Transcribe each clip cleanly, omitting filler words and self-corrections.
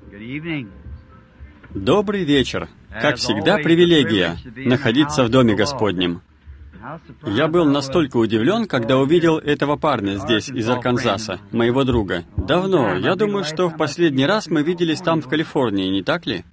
Добрый вечер. Как всегда, привилегия находиться в Доме Господнем. Я был настолько удивлен, когда увидел этого парня здесь, из Арканзаса, моего друга. Давно. Я думаю, что в последний раз мы виделись там, в Калифорнии, не так ли?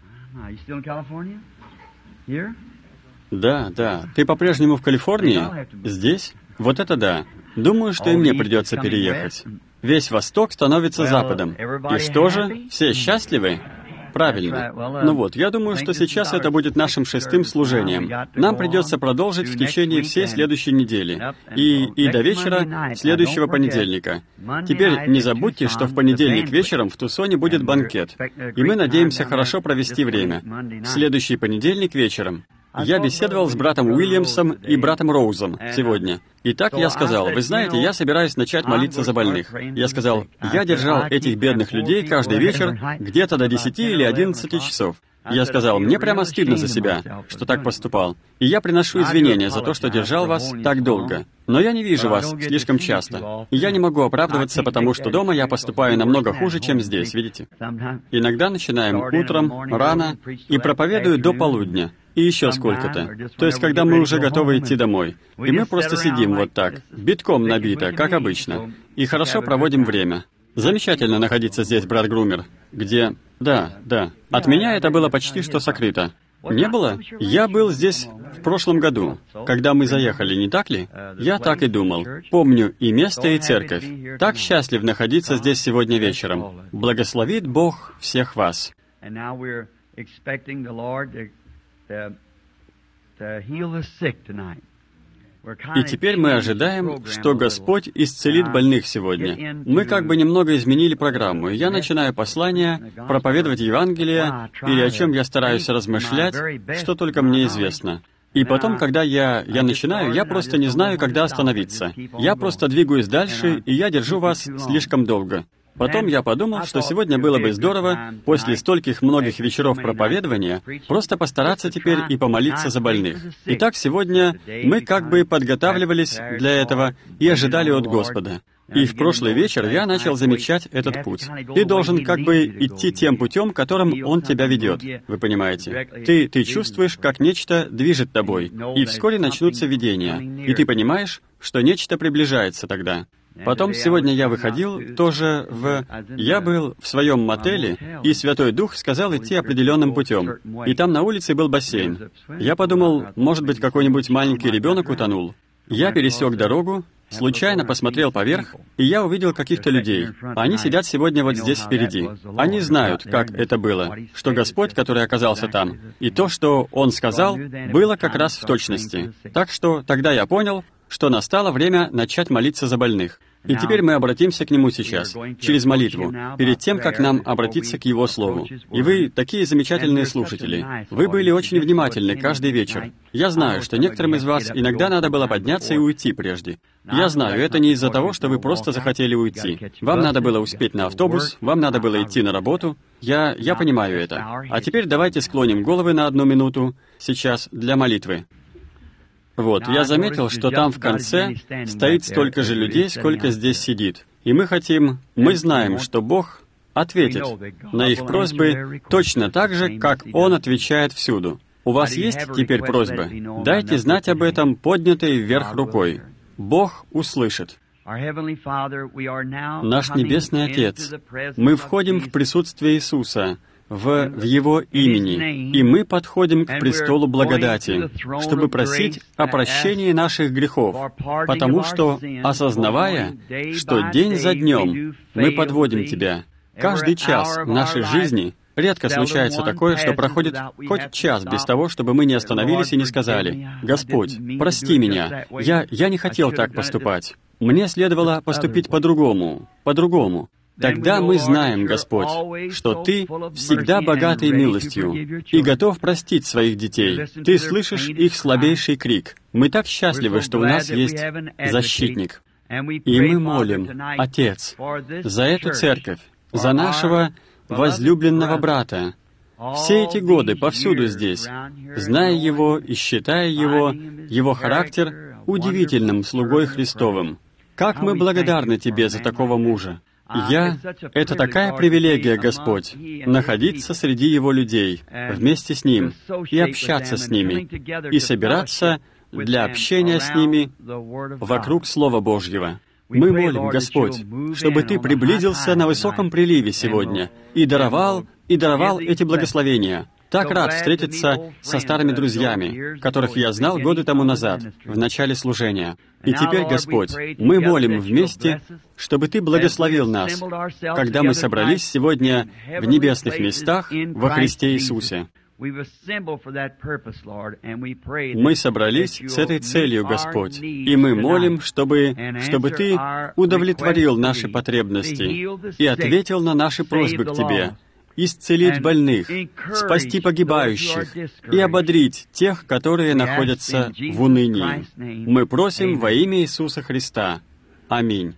Да. Ты по-прежнему в Калифорнии? Здесь? Вот это да. Думаю, что и мне придется переехать. Весь Восток становится Западом. И что же? Все счастливы? Правильно. Ну вот, я думаю, что сейчас это будет нашим 6-м служением. Нам придется продолжить в течение всей следующей недели. И до вечера следующего понедельника. Теперь не забудьте, что в понедельник вечером в Тусоне будет банкет. И мы надеемся хорошо провести время. В следующий понедельник вечером. Я беседовал с братом Уильямсом и братом Роузом сегодня. И так я сказал: вы знаете, я собираюсь начать молиться за больных. Я сказал, я держал этих бедных людей каждый вечер где-то до 10 или 11 часов. Я сказал, мне прямо стыдно за себя, что так поступал. И я приношу извинения за то, что держал вас так долго. Но я не вижу вас слишком часто. И я не могу оправдываться, потому что дома я поступаю намного хуже, чем здесь, видите? Иногда начинаем утром, рано, и проповедую до полудня. И еще сколько-то. То есть, когда мы уже готовы идти домой. И мы просто сидим вот так, битком набито, как обычно. И хорошо проводим время. Замечательно находиться здесь, брат Грумер, где... Да. От меня это было почти что сокрыто. Не было? Я был здесь в прошлом году, когда мы заехали, не так ли? Я так и думал. Помню и место, и церковь. Так счастлив находиться здесь сегодня вечером. Благословит Бог всех вас. И теперь мы ожидаем, что Господь исцелит больных сегодня. Мы как бы немного изменили программу, и я начинаю послание, проповедовать Евангелие, или о чем я стараюсь размышлять, что только мне известно. И потом, когда я начинаю, я просто не знаю, когда остановиться. Я просто двигаюсь дальше, и я держу вас слишком долго. Потом я подумал, что сегодня было бы здорово, после стольких многих вечеров проповедования, просто постараться теперь и помолиться за больных. Итак, сегодня мы как бы подготавливались для этого и ожидали от Господа. И в прошлый вечер я начал замечать этот путь. Ты должен как бы идти тем путем, которым Он тебя ведет. Вы понимаете? Ты чувствуешь, как нечто движет тобой, и вскоре начнутся видения. И ты понимаешь, что нечто приближается тогда. Потом сегодня я выходил тоже Я был в своем мотеле, и Святой Дух сказал идти определенным путем. И там на улице был бассейн. Я подумал, может быть, какой-нибудь маленький ребенок утонул. Я пересек дорогу, случайно посмотрел поверх, и я увидел каких-то людей. Они сидят сегодня вот здесь впереди. Они знают, как это было, что Господь, который оказался там, и то, что Он сказал, было как раз в точности. Так что тогда я понял, что настало время начать молиться за больных. И теперь мы обратимся к Нему сейчас, через молитву, перед тем, как нам обратиться к Его Слову. И вы такие замечательные слушатели. Вы были очень внимательны каждый вечер. Я знаю, что некоторым из вас иногда надо было подняться и уйти прежде. Я знаю, это не из-за того, что вы просто захотели уйти. Вам надо было успеть на автобус, вам надо было идти на работу. Я понимаю это. А теперь давайте склоним головы на 1 минуту сейчас для молитвы. Вот, я заметил, что там в конце стоит столько же людей, сколько здесь сидит. И мы знаем, что Бог ответит на их просьбы точно так же, как Он отвечает всюду. У вас есть теперь просьбы? Дайте знать об этом поднятой вверх рукой. Бог услышит. Наш Небесный Отец, мы входим в присутствие Иисуса, в Его имени, и мы подходим к престолу благодати, чтобы просить о прощении наших грехов, потому что, осознавая, что день за днем мы подводим Тебя, каждый час нашей жизни, редко случается такое, что проходит хоть час без того, чтобы мы не остановились и не сказали: «Господь, прости меня, я не хотел так поступать, мне следовало поступить по-другому». Тогда мы знаем, Господь, что Ты всегда богатый милостью и готов простить своих детей. Ты слышишь их слабейший крик. Мы так счастливы, что у нас есть защитник. И мы молим, Отец, за эту церковь, за нашего возлюбленного брата. Все эти годы повсюду здесь, зная его и считая его характер удивительным слугой Христовым. Как мы благодарны Тебе за такого мужа. Это такая привилегия, Господь, находиться среди Его людей, вместе с Ним, и общаться с ними, и собираться для общения с ними вокруг Слова Божьего. Мы молим, Господь, чтобы Ты приблизился на высоком приливе сегодня и даровал эти благословения. Так рад встретиться со старыми друзьями, которых я знал годы тому назад, в начале служения. И теперь, Господь, мы молим вместе, чтобы Ты благословил нас, когда мы собрались сегодня в небесных местах во Христе Иисусе. Мы собрались с этой целью, Господь, и мы молим, чтобы Ты удовлетворил наши потребности и ответил на наши просьбы к Тебе, исцелить больных, спасти погибающих и ободрить тех, которые находятся в унынии. Мы просим во имя Иисуса Христа. Аминь.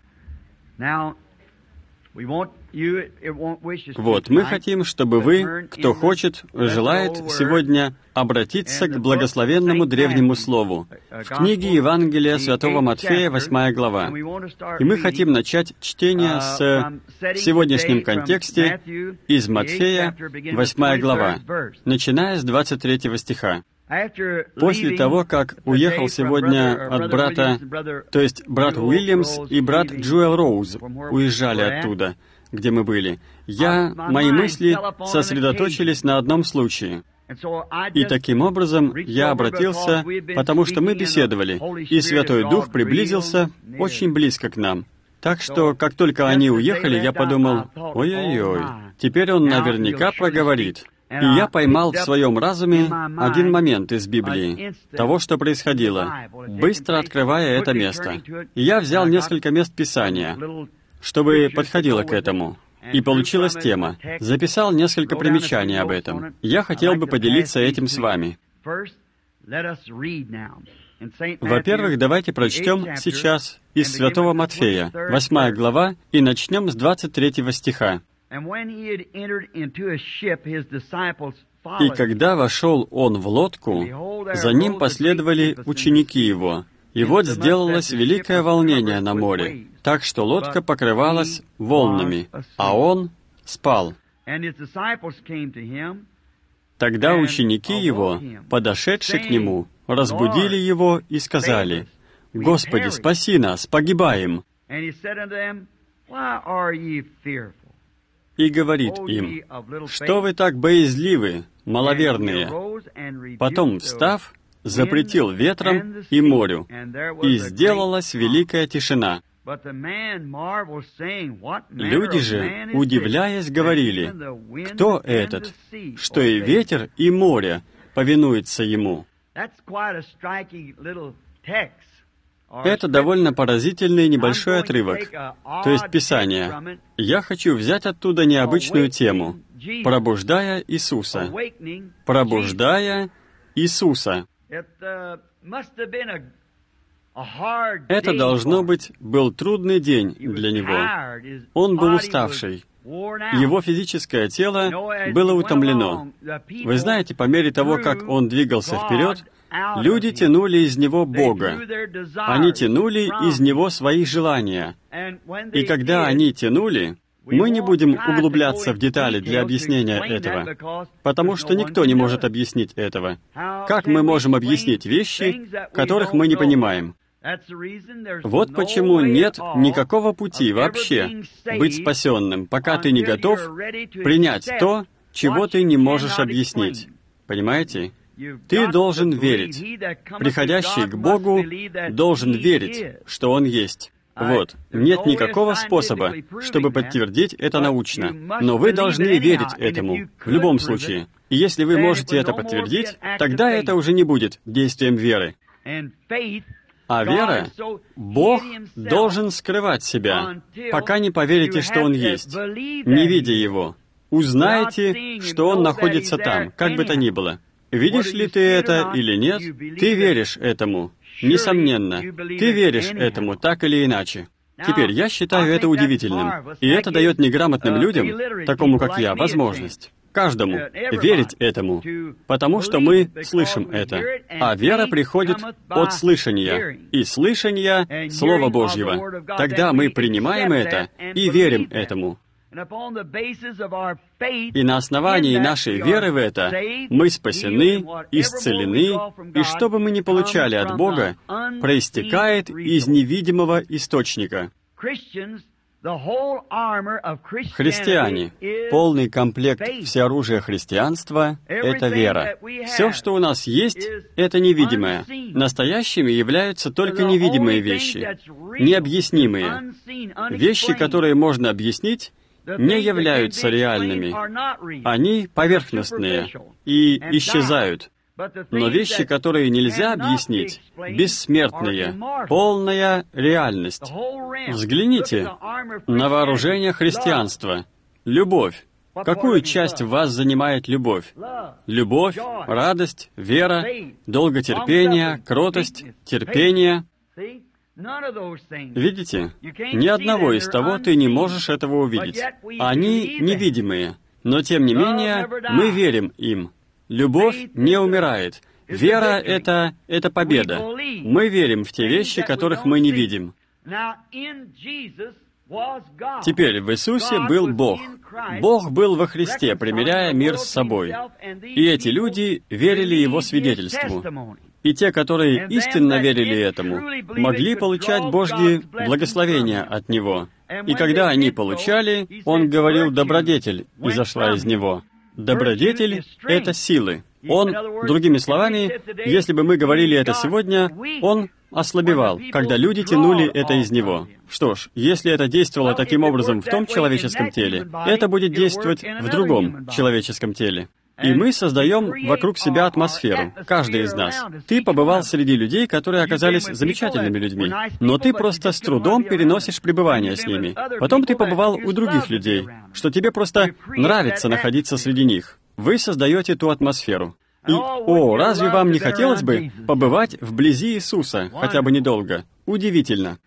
Вот, мы хотим, чтобы вы, кто хочет, желает сегодня обратиться к благословенному древнему слову в книге Евангелия Святого Матфея, 8 глава. И мы хотим начать чтение с в сегодняшнем контексте из Матфея, 8 глава, начиная с 23 стиха. После того, как уехал сегодня от брата, то есть брат Уильямс и брат Джоэл Роуз уезжали оттуда, где мы были, мои мысли сосредоточились на одном случае. И таким образом я обратился, потому что мы беседовали, и Святой Дух приблизился очень близко к нам. Так что, как только они уехали, я подумал, ой-ой-ой, теперь он наверняка проговорит. И я поймал в своем разуме один момент из Библии, того, что происходило, быстро открывая это место. И я взял несколько мест Писания, чтобы подходило к этому. И получилась тема. Записал несколько примечаний об этом. Я хотел бы поделиться этим с вами. Во-первых, давайте прочтем сейчас из Святого Матфея, 8 глава, и начнем с 23 стиха. «И когда вошел он в лодку, за ним последовали ученики его. И вот сделалось великое волнение на море, так что лодка покрывалась волнами, а он спал. Тогда ученики его, подошедшие к нему, разбудили его и сказали: «Господи, спаси нас, погибаем!» И говорит им: «Что вы так боязливы, маловерные?» Потом, встав, запретил ветрам и морю, и сделалась великая тишина. Люди же, удивляясь, говорили: «Кто этот, что и ветер, и море повинуются ему?» Это довольно поразительный небольшой отрывок, то есть Писание. Я хочу взять оттуда необычную тему — «Пробуждая Иисуса». «Пробуждая Иисуса». Это, должно быть, был трудный день для него. Он был уставший. Его физическое тело было утомлено. Вы знаете, по мере того, как он двигался вперед, люди тянули из него Бога. Они тянули из него свои желания. И когда они тянули, мы не будем углубляться в детали для объяснения этого, потому что никто не может объяснить этого. Как мы можем объяснить вещи, которых мы не понимаем? Вот почему нет никакого пути вообще быть спасенным, пока ты не готов принять то, чего ты не можешь объяснить. Понимаете? Ты должен верить. Приходящий к Богу должен верить, что Он есть. Вот. Нет никакого способа, чтобы подтвердить это научно. Но вы должны верить этому, в любом случае. И если вы можете это подтвердить, тогда это уже не будет действием веры. А вера, Бог должен скрывать себя, пока не поверите, что Он есть, не видя Его. Узнаете, что Он находится там, как бы то ни было. Видишь ли ты это или нет, ты веришь этому. Несомненно, ты веришь этому так или иначе. Теперь, я считаю это удивительным, и это дает неграмотным людям, такому как я, возможность каждому верить этому, потому что мы слышим это. А вера приходит от слышания, и слышания Слова Божьего. Тогда мы принимаем это и верим этому. И на основании нашей веры в это мы спасены, исцелены, и что бы мы ни получали от Бога, проистекает из невидимого источника. Христиане, полный комплект всеоружия христианства — это вера. Все, что у нас есть, это невидимое. Настоящими являются только невидимые вещи, необъяснимые. Вещи, которые можно объяснить, не являются реальными. Они поверхностные и исчезают. Но вещи, которые нельзя объяснить, бессмертные, полная реальность. Взгляните на вооружение христианства. Любовь. Какую часть в вас занимает любовь? Любовь, радость, вера, долготерпение, кротость, терпение. Видите? Ни одного из того ты не можешь этого увидеть. Они невидимые, но тем не менее мы верим им. Любовь не умирает. Вера — это победа. Мы верим в те вещи, которых мы не видим. Теперь в Иисусе был Бог. Бог был во Христе, примиряя мир с собой. И эти люди верили Его свидетельству. И те, которые истинно верили этому, могли получать Божьи благословения от Него. И когда они получали, Он говорил: «Добродетель изошла из него». Добродетель — это силы. Он, другими словами, если бы мы говорили это сегодня, он ослабевал, когда люди тянули это из него. Что ж, если это действовало таким образом в том человеческом теле, это будет действовать в другом человеческом теле. И мы создаем вокруг себя атмосферу, каждый из нас. Ты побывал среди людей, которые оказались замечательными людьми, но ты просто с трудом переносишь пребывание с ними. Потом ты побывал у других людей, что тебе просто нравится находиться среди них. Вы создаете ту атмосферу. И, разве вам не хотелось бы побывать вблизи Иисуса, хотя бы недолго? Удивительно.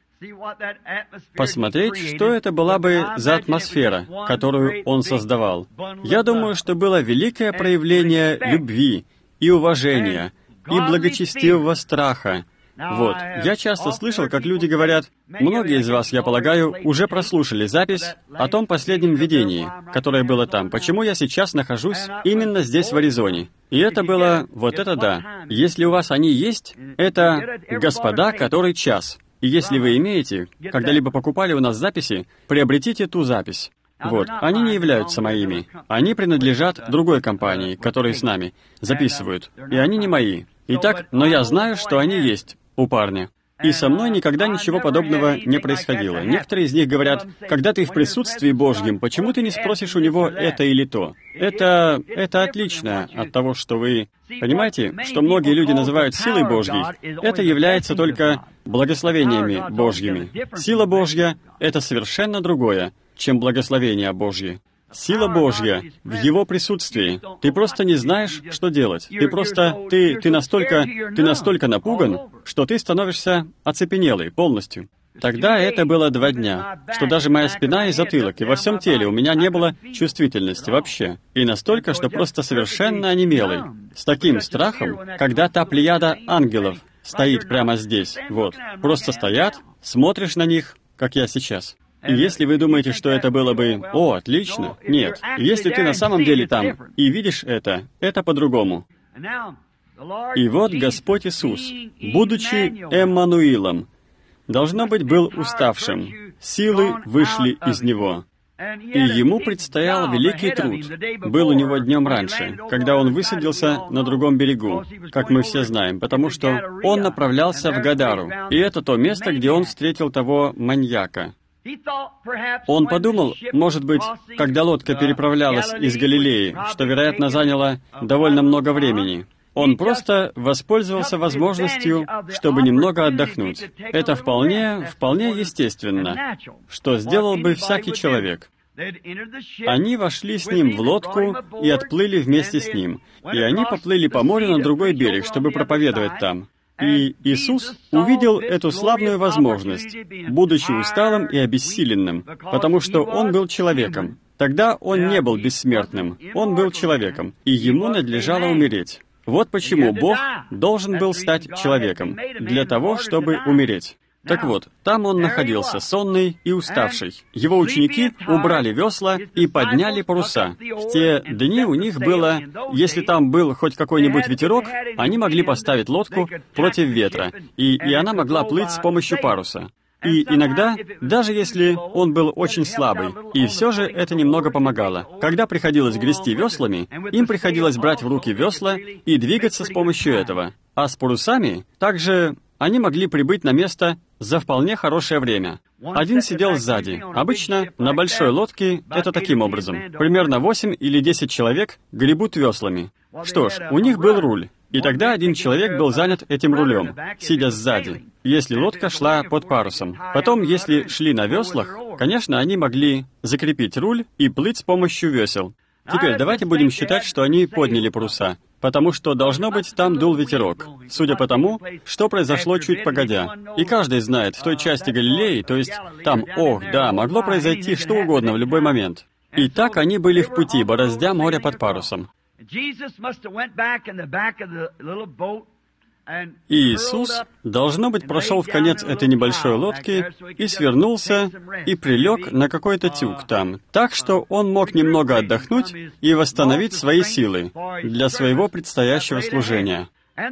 Посмотреть, что это была бы за атмосфера, которую Он создавал. Я думаю, что было великое проявление любви и уважения, и благочестивого страха. Вот. Я часто слышал, как люди говорят, многие из вас, я полагаю, уже прослушали запись о том последнем видении, которое было там, почему я сейчас нахожусь именно здесь, в Аризоне. И это было, вот это да. Если у вас они есть, это «Господа, который час». И если вы имеете, когда-либо покупали у нас записи, приобретите ту запись. Вот, они не являются моими. Они принадлежат другой компании, которые с нами записывают. И они не мои. Итак, но я знаю, что они есть у парня. И со мной никогда ничего подобного не происходило. Некоторые из них говорят: когда ты в присутствии Божьем, почему ты не спросишь у него это или то? Это отлично от того, что вы... Понимаете, что многие люди называют силой Божьей, это является только благословениями Божьими. Сила Божья — это совершенно другое, чем благословения Божьи. Сила Божья в Его присутствии. Ты просто не знаешь, что делать. Ты настолько напуган, что ты становишься оцепенелый полностью. Тогда это было 2 дня, что даже моя спина и затылок, и во всем теле у меня не было чувствительности вообще. И настолько, что просто совершенно онемелый. С таким страхом, когда та плеяда ангелов стоит прямо здесь, вот. Просто стоят, смотришь на них, как я сейчас. И если вы думаете, что это было бы отлично, нет. Если ты на самом деле там и видишь это по-другому. И вот Господь Иисус, будучи Эммануилом, должно быть, был уставшим. Силы вышли из Него. И Ему предстоял великий труд. Был у Него днем раньше, когда Он высадился на другом берегу, как мы все знаем, потому что Он направлялся в Гадару. И это то место, где Он встретил того маньяка. Он подумал, может быть, когда лодка переправлялась из Галилеи, что, вероятно, заняло довольно много времени, он просто воспользовался возможностью, чтобы немного отдохнуть. Это вполне естественно, что сделал бы всякий человек. Они вошли с ним в лодку и отплыли вместе с ним, и они поплыли по морю на другой берег, чтобы проповедовать там. И Иисус увидел эту славную возможность, будучи усталым и обессиленным, потому что Он был человеком. Тогда он не был бессмертным, он был человеком, и ему надлежало умереть. Вот почему Бог должен был стать человеком, для того, чтобы умереть. Так вот, там он находился, сонный и уставший. Его ученики убрали весла и подняли паруса. В те дни у них было, если там был хоть какой-нибудь ветерок, они могли поставить лодку против ветра, и она могла плыть с помощью паруса. И иногда, даже если он был очень слабый, и все же это немного помогало. Когда приходилось грести веслами, им приходилось брать в руки весла и двигаться с помощью этого. А с парусами также они могли прибыть на место за вполне хорошее время. Один сидел сзади. Обычно на большой лодке это таким образом. Примерно 8 или 10 человек гребут веслами. Что ж, у них был руль. И тогда один человек был занят этим рулем, сидя сзади, если лодка шла под парусом. Потом, если шли на веслах, конечно, они могли закрепить руль и плыть с помощью весел. Теперь давайте будем считать, что они подняли паруса, потому что, должно быть, там дул ветерок, судя по тому, что произошло чуть погодя. И каждый знает, в той части Галилеи, то есть там, могло произойти что угодно в любой момент. И так они были в пути, бороздя море под парусом. И Иисус, должно быть, прошел в конец этой небольшой лодки и свернулся и прилег на какой-то тюк там, так что он мог немного отдохнуть и восстановить свои силы для своего предстоящего служения.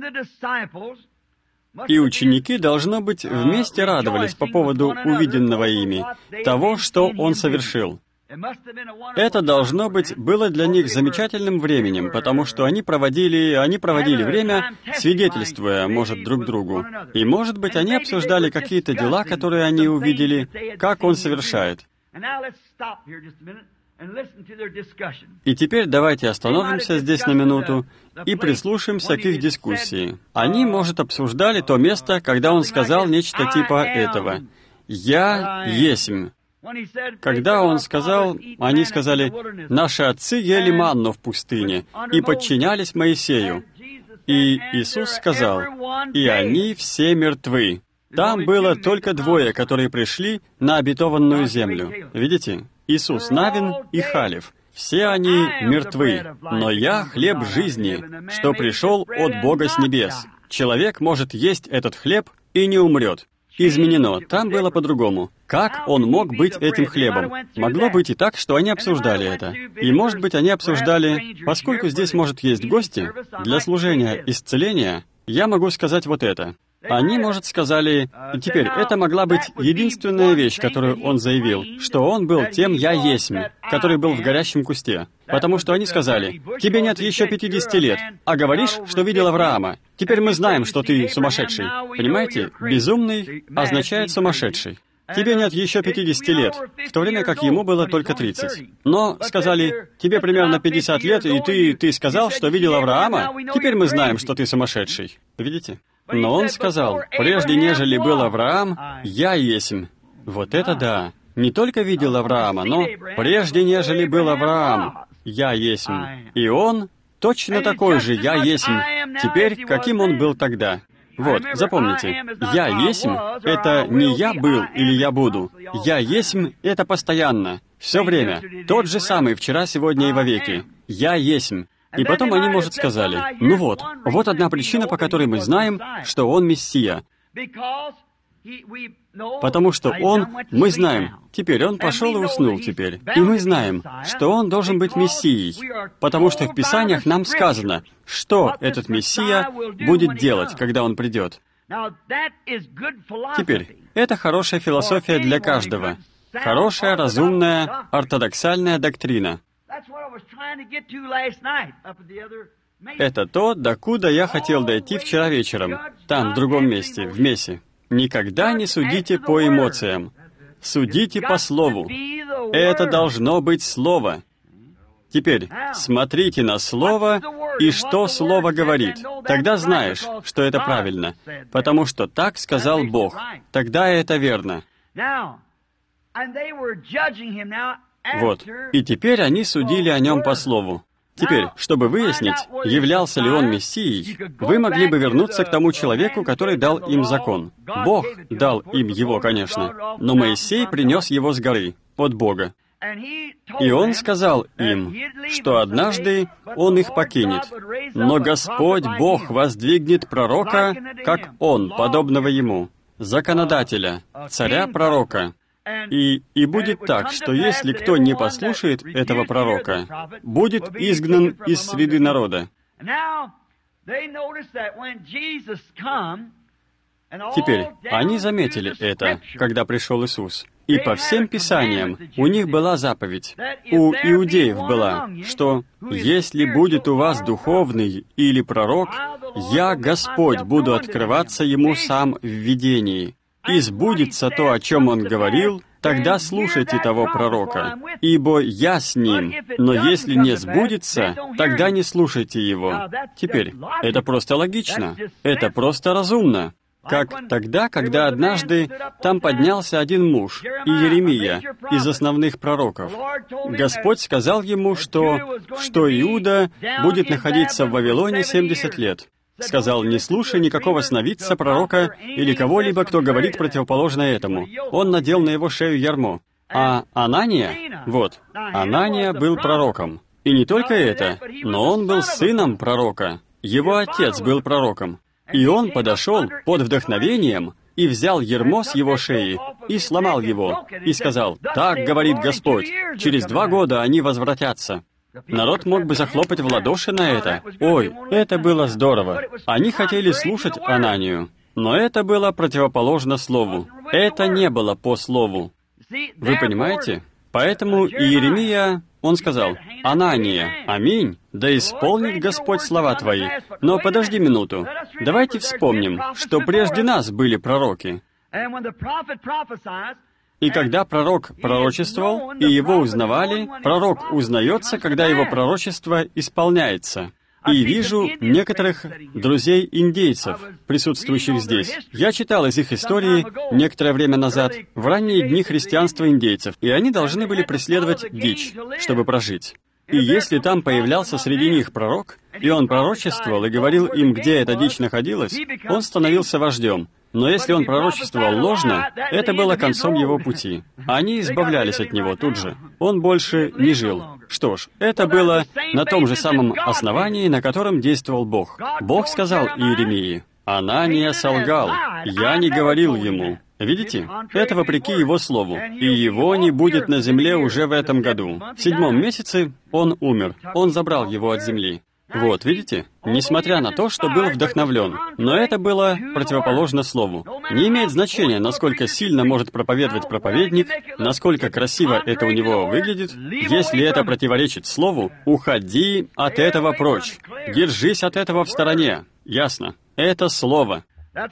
И ученики, должно быть, вместе радовались по поводу увиденного ими, того, что он совершил. Это, должно быть, было для них замечательным временем, потому что они проводили время, свидетельствуя, может, друг другу. И, может быть, они обсуждали какие-то дела, которые они увидели, как он совершает. И теперь давайте остановимся здесь на минуту и прислушаемся к их дискуссии. Они, может, обсуждали то место, когда он сказал нечто типа этого: «Я есмь». Когда он сказал, они сказали: «Наши отцы ели манну в пустыне и подчинялись Моисею». И Иисус сказал: «И они все мертвы». Там было только двое, которые пришли на обетованную землю. Видите? Иисус Навин и Халев. Все они мертвы, но я хлеб жизни, что пришел от Бога с небес. Человек может есть этот хлеб и не умрет. Изменено. Там было по-другому. Как он мог быть этим хлебом? Могло быть и так, что они обсуждали это. И, может быть, они обсуждали, поскольку здесь, может, есть гости, для служения исцеления, я могу сказать вот это. Они, может, сказали, и теперь это могла быть единственная вещь, которую он заявил, что он был тем «Я есмь», который был в горящем кусте. Потому что они сказали: «Тебе нет еще 50 лет, а говоришь, что видел Авраама. Теперь мы знаем, что ты сумасшедший». Понимаете? «Безумный» означает «сумасшедший». Тебе нет еще 50 лет, в то время как ему было только 30. Но сказали: «Тебе примерно 50 лет, и ты сказал, что видел Авраама. Теперь мы знаем, что ты сумасшедший». Видите? Но он сказал: «Прежде нежели был Авраам, я есмь». Вот это да! Не только видел Авраама, но прежде нежели был Авраам, я есмь. И он точно такой же я есмь. Теперь, каким он был тогда. Вот, запомните, «я есмь» — это не «я был» или «я буду». «Я есмь» — это постоянно, все время, тот же самый вчера, сегодня и вовеки. «Я есмь». И потом они, может, сказали: «Ну вот одна причина, по которой мы знаем, что он Мессия». Потому что мы знаем, теперь он пошел и уснул теперь. И мы знаем, что он должен быть Мессией, потому что в Писаниях нам сказано, что этот Мессия будет делать, когда он придет. Теперь, это хорошая философия для каждого. Хорошая, разумная, ортодоксальная доктрина. Это то, докуда я хотел дойти вчера вечером, там, в другом месте, в Мессе. Никогда не судите по эмоциям. Судите по Слову. Это должно быть Слово. Теперь, смотрите на Слово и что Слово говорит. Тогда знаешь, что это правильно, потому что так сказал Бог. Тогда это верно. Вот. И теперь они судили о нем по Слову. Теперь, чтобы выяснить, являлся ли он Мессией, вы могли бы вернуться к тому человеку, который дал им закон. Бог дал им его, конечно, но Моисей принес его с горы, от Бога. И он сказал им, что однажды он их покинет, но Господь Бог воздвигнет пророка, как он, подобного ему, законодателя, царя-пророка. И будет так, что если кто не послушает этого пророка, будет изгнан из среды народа. Теперь, они заметили это, когда пришел Иисус. И по всем Писаниям у них была заповедь, у иудеев была, что «если будет у вас духовный или пророк, я, Господь, буду открываться ему сам в видении. И сбудется то, о чем он говорил, тогда слушайте того пророка, ибо я с ним, но если не сбудется, тогда не слушайте его». Теперь, это просто логично, это просто разумно. Как тогда, когда однажды там поднялся один муж, Иеремия, из основных пророков. Господь сказал ему, что Иуда будет находиться в Вавилоне 70 лет. Сказал, не слушай никакого сновидца, пророка или кого-либо, кто говорит противоположное этому. Он надел на его шею ярмо. А Анания, Анания был пророком. И не только это, но он был сыном пророка. Его отец был пророком. И он подошел под вдохновением и взял ярмо с его шеи и сломал его, и сказал, «Так говорит Господь, через 2 года они возвратятся». Народ мог бы захлопать в ладоши на это. Ой, это было здорово. Они хотели слушать Ананию, но это было противоположно Слову. Это не было по Слову. Вы понимаете? Поэтому Иеремия, он сказал, «Анания, аминь, да исполнит Господь слова твои». Но подожди минуту. Давайте вспомним, что прежде нас были пророки. И когда пророк пророчествовал, и его узнавали, пророк узнается, когда его пророчество исполняется. И вижу некоторых друзей-индейцев, присутствующих здесь. Я читал из их истории некоторое время назад, в ранние дни христианства индейцев, и они должны были преследовать дичь, чтобы прожить. И если там появлялся среди них пророк, и он пророчествовал и говорил им, где эта дичь находилась, он становился вождем. Но если он пророчествовал ложно, это было концом его пути. Они избавлялись от него тут же. Он больше не жил. Что ж, это было на том же самом основании, на котором действовал Бог. Бог сказал Иеремии, «Анания солгал, я не говорил ему». Видите? Это вопреки его слову. И его не будет на земле уже в этом году. В 7-м месяце он умер. Он забрал его от земли. Вот, видите? Несмотря на то, что был вдохновлен. Но это было противоположно Слову. Не имеет значения, насколько сильно может проповедовать проповедник, насколько красиво это у него выглядит. Если это противоречит Слову, уходи от этого прочь. Держись от этого в стороне. Ясно? Это Слово.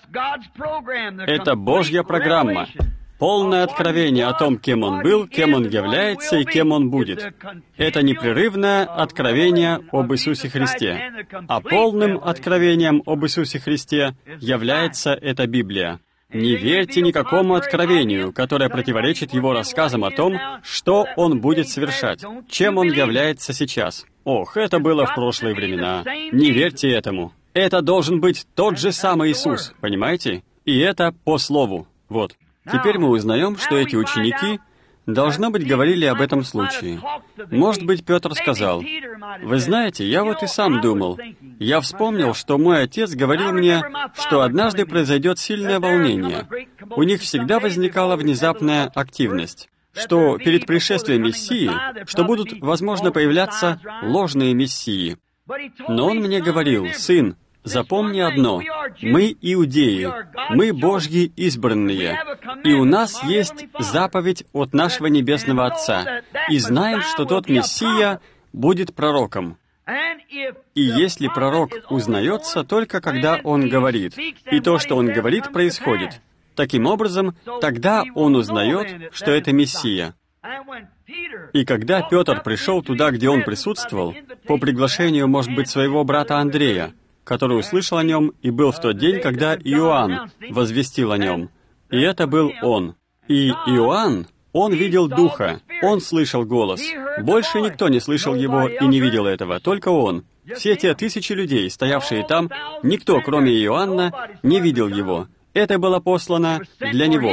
Это Божья программа. Полное откровение о том, кем Он был, кем Он является и кем Он будет. Это непрерывное откровение об Иисусе Христе. А полным откровением об Иисусе Христе является эта Библия. Не верьте никакому откровению, которое противоречит Его рассказам о том, что Он будет совершать, чем Он является сейчас. Ох, это было в прошлые времена. Не верьте этому. Это должен быть тот же самый Иисус, понимаете? И это по Слову. Вот. Теперь мы узнаем, что эти ученики, должно быть, говорили об этом случае. Может быть, Петр сказал, «Вы знаете, я вот и сам думал. Я вспомнил, что мой отец говорил мне, что однажды произойдет сильное волнение. У них всегда возникала внезапная активность, что перед пришествием Мессии, что будут, возможно, появляться ложные мессии. Но он мне говорил, сын, запомни одно, мы иудеи, мы Божьи избранные, и у нас есть заповедь от нашего Небесного Отца, и знаем, что тот Мессия будет пророком. И если пророк узнается только когда он говорит, и то, что он говорит, происходит, таким образом, тогда он узнает, что это Мессия. И когда Петр пришел туда, где он присутствовал, по приглашению, может быть, своего брата Андрея, который услышал о нем и был в тот день, когда Иоанн возвестил о нем. И это был он. И Иоанн, он видел Духа, он слышал голос. Больше никто не слышал его и не видел этого, только он. Все те тысячи людей, стоявшие там, никто, кроме Иоанна, не видел его. Это было послано для него.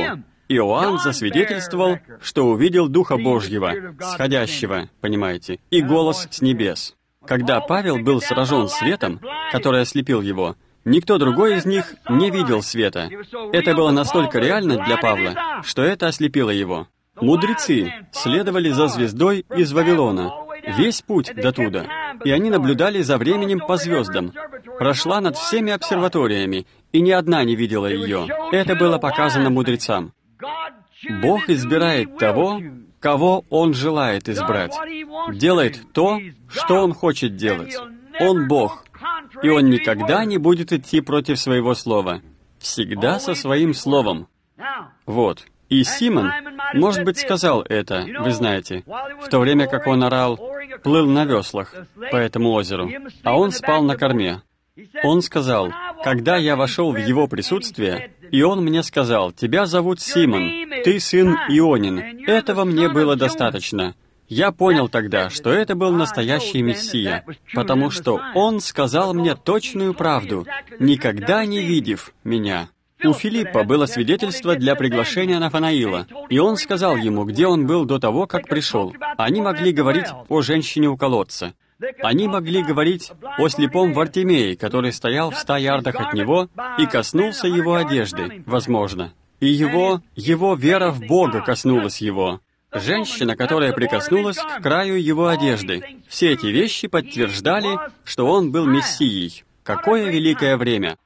Иоанн засвидетельствовал, что увидел Духа Божьего, сходящего, понимаете, и голос с небес. Когда Павел был сражен светом, который ослепил его, никто другой из них не видел света. Это было настолько реально для Павла, что это ослепило его. Мудрецы следовали за звездой из Вавилона весь путь до туда, и они наблюдали за временем по звездам. Прошла над всеми обсерваториями, и ни одна не видела ее. Это было показано мудрецам. Бог избирает того, кого Он желает избрать. Делает то, что Он хочет делать. Он Бог, и Он никогда не будет идти против своего слова. Всегда со своим словом. Вот. И Симон, может быть, сказал это, вы знаете, в то время как он орал, плыл на веслах по этому озеру, а он спал на корме. Он сказал, когда я вошел в его присутствие, и он мне сказал, «Тебя зовут Симон, ты сын Ионин». Этого мне было достаточно. Я понял тогда, что это был настоящий Мессия, потому что он сказал мне точную правду, никогда не видев меня. У Филиппа было свидетельство для приглашения Нафанаила, и он сказал ему, где он был до того, как пришел. Они могли говорить о женщине у колодца. Они могли говорить о слепом Вартимее, который стоял в 100 ярдах от него и коснулся его одежды, возможно. И его вера в Бога коснулась его. Женщина, которая прикоснулась к краю его одежды. Все эти вещи подтверждали, что он был Мессией. Какое великое время!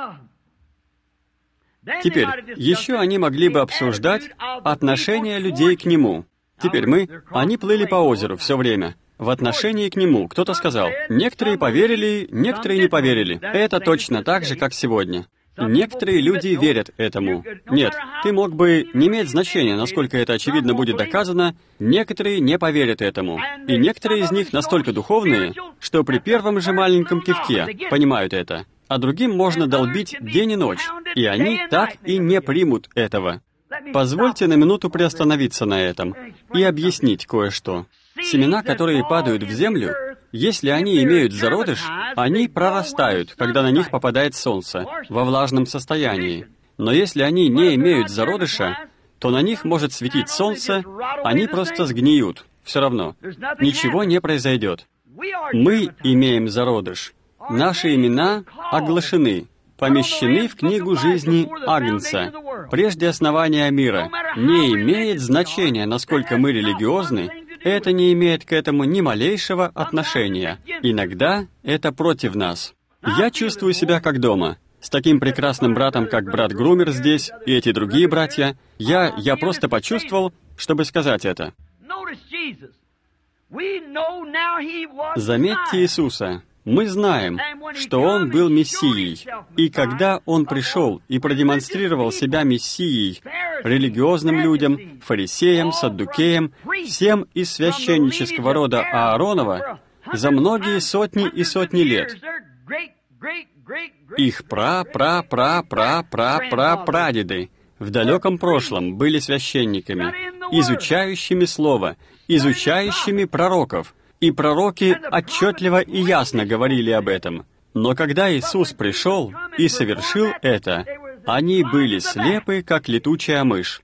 Теперь, еще они могли бы обсуждать отношение людей к Нему. Теперь они плыли по озеру все время. В отношении к Нему кто-то сказал, некоторые поверили, некоторые не поверили. Это точно так же, как сегодня. Некоторые люди верят этому. Нет, ты мог бы не иметь значения, насколько это очевидно будет доказано, некоторые не поверят этому. И некоторые из них настолько духовные, что при первом же маленьком кивке понимают это. А другим можно долбить день и ночь, и они так и не примут этого. Позвольте на минуту приостановиться на этом и объяснить кое-что. Семена, которые падают в землю, если они имеют зародыш, они прорастают, когда на них попадает солнце, во влажном состоянии. Но если они не имеют зародыша, то на них может светить солнце, они просто сгниют. Все равно. Ничего не произойдет. Мы имеем зародыш. Наши имена оглашены, помещены в книгу жизни Агнца, прежде основания мира. Не имеет значения, насколько мы религиозны, это не имеет к этому ни малейшего отношения. Иногда это против нас. Я чувствую себя как дома. С таким прекрасным братом, как брат Грумер здесь, и эти другие братья, я просто почувствовал, чтобы сказать это. Заметьте Иисуса. Мы знаем, что Он был Мессией, и когда Он пришел и продемонстрировал себя Мессией религиозным людям, фарисеям, саддукеям, всем из священнического рода Ааронова, за многие сотни и сотни лет, их прадеды в далеком прошлом были священниками, изучающими Слово, изучающими пророков, и пророки отчетливо и ясно говорили об этом. Но когда Иисус пришел и совершил это, они были слепы, как летучая мышь.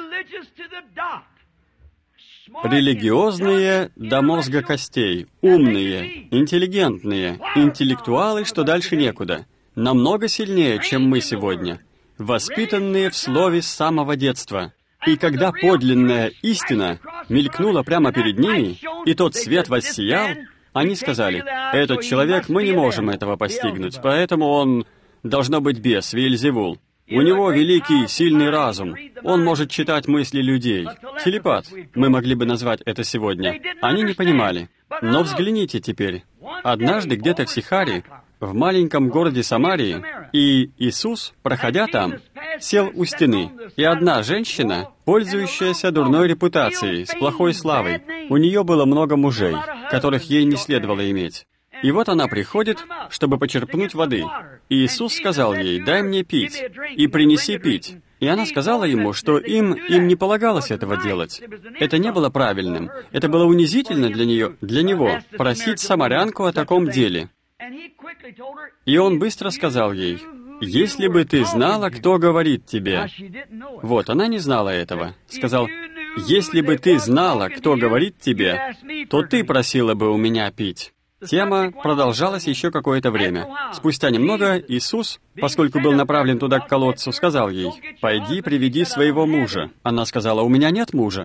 Религиозные до мозга костей, умные, интеллигентные, интеллектуалы, что дальше некуда, намного сильнее, чем мы сегодня, воспитанные в Слове с самого детства. И когда подлинная истина мелькнула прямо перед ними, и тот свет воссиял, они сказали, «Этот человек, мы не можем этого постигнуть, поэтому он, должно быть, бес, Веельзевул. У него великий, сильный разум, он может читать мысли людей. Телепат, мы могли бы назвать это сегодня». Они не понимали. Но взгляните теперь. Однажды где-то в Сихаре, в маленьком городе Самарии, и Иисус, проходя там, сел у стены, и одна женщина, пользующаяся дурной репутацией, с плохой славой, у нее было много мужей, которых ей не следовало иметь. И вот она приходит, чтобы почерпнуть воды. И Иисус сказал ей, «Дай мне пить, и принеси пить». И она сказала ему, что им не полагалось этого делать. Это не было правильным. Это было унизительно для него, просить самарянку о таком деле. И он быстро сказал ей, «Если бы ты знала, кто говорит тебе». Вот, она не знала этого. Сказал, «Если бы ты знала, кто говорит тебе, то ты просила бы у меня пить». Тема продолжалась еще какое-то время. Спустя немного Иисус, поскольку был направлен туда к колодцу, сказал ей, «Пойди, приведи своего мужа». Она сказала, «У меня нет мужа».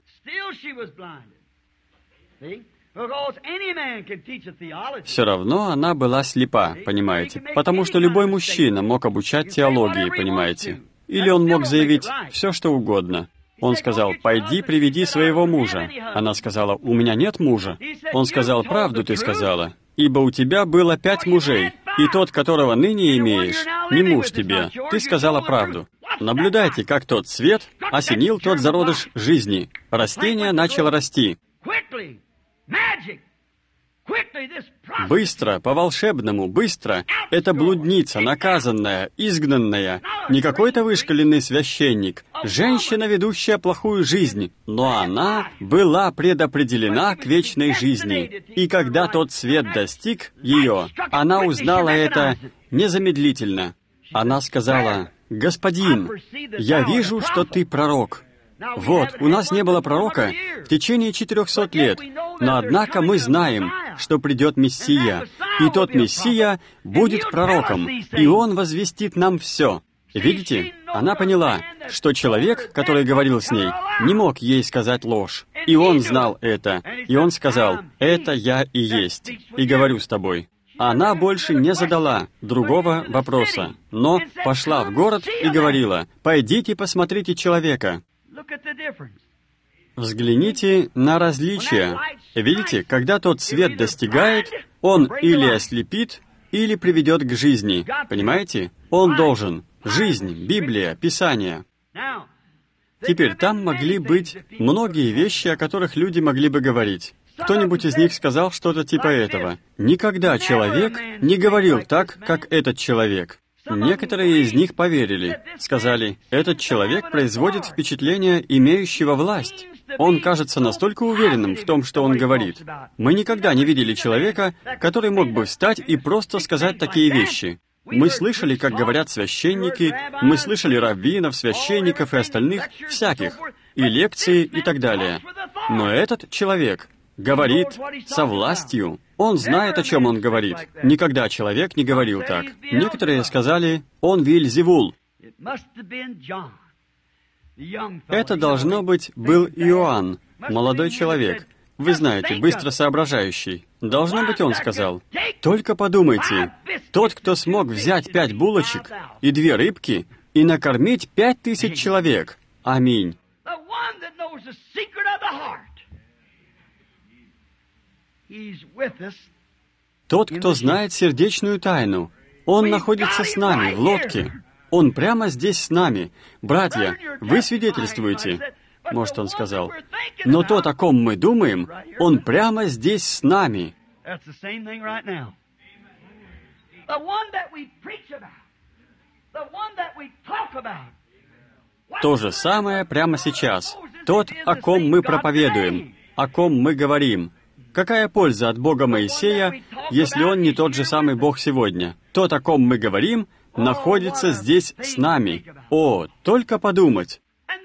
Все равно она была слепа, понимаете, потому что любой мужчина мог обучать теологии, понимаете. Или он мог заявить все, что угодно. Он сказал, «Пойди, приведи своего мужа». Она сказала, «У меня нет мужа». Он сказал, «Правду ты сказала, ибо у тебя было 5 мужей, и тот, которого ныне имеешь, не муж тебе. Ты сказала правду». Наблюдайте, как тот свет осенил тот зародыш жизни. Растение начало расти. Быстро, по-волшебному, быстро. Это блудница, наказанная, изгнанная, не какой-то вышкаленный священник, женщина, ведущая плохую жизнь, но она была предопределена к вечной жизни. И когда тот свет достиг ее, она узнала это незамедлительно. Она сказала, «Господин, я вижу, что ты пророк». Вот, у нас не было пророка в течение 400 лет, но однако мы знаем, что придет Мессия, и тот Мессия будет пророком, и он возвестит нам все. Видите, она поняла, что человек, который говорил с ней, не мог ей сказать ложь, и он знал это, и он сказал, «Это я и есть, и говорю с тобой». Она больше не задала другого вопроса, но пошла в город и говорила, «Пойдите посмотрите человека». Взгляните на различия. Видите, когда тот свет достигает, он или ослепит, или приведет к жизни. Понимаете? Он должен. Жизнь, Библия, Писание. Теперь там могли быть многие вещи, о которых люди могли бы говорить. Кто-нибудь из них сказал что-то типа этого. Никогда человек не говорил так, как этот человек. Некоторые из них поверили, сказали, «Этот человек производит впечатление имеющего власть. Он кажется настолько уверенным в том, что он говорит. Мы никогда не видели человека, который мог бы встать и просто сказать такие вещи. Мы слышали, как говорят священники, мы слышали раввинов, священников и остальных, всяких, и лекции и так далее. Но этот человек говорит со властью. Он знает, о чем он говорит. Никогда человек не говорил так. Некоторые сказали, он Вельзевул. Это, должно быть, был Иоанн, молодой человек. Вы знаете, быстро соображающий. Должно быть, он сказал, «Только подумайте, тот, кто смог взять 5 булочек и 2 рыбки и накормить 5000 человек. Аминь». Тот, кто знает сердечную тайну, он находится с нами в лодке. Он прямо здесь с нами. Братья, вы свидетельствуете, может, он сказал. Но тот, о ком мы думаем, он прямо здесь с нами. То же самое прямо сейчас. Тот, о ком мы проповедуем, о ком мы говорим. Какая польза от Бога Моисея, если он не тот же самый Бог сегодня? Тот, о ком мы говорим, находится здесь с нами. О, только подумать!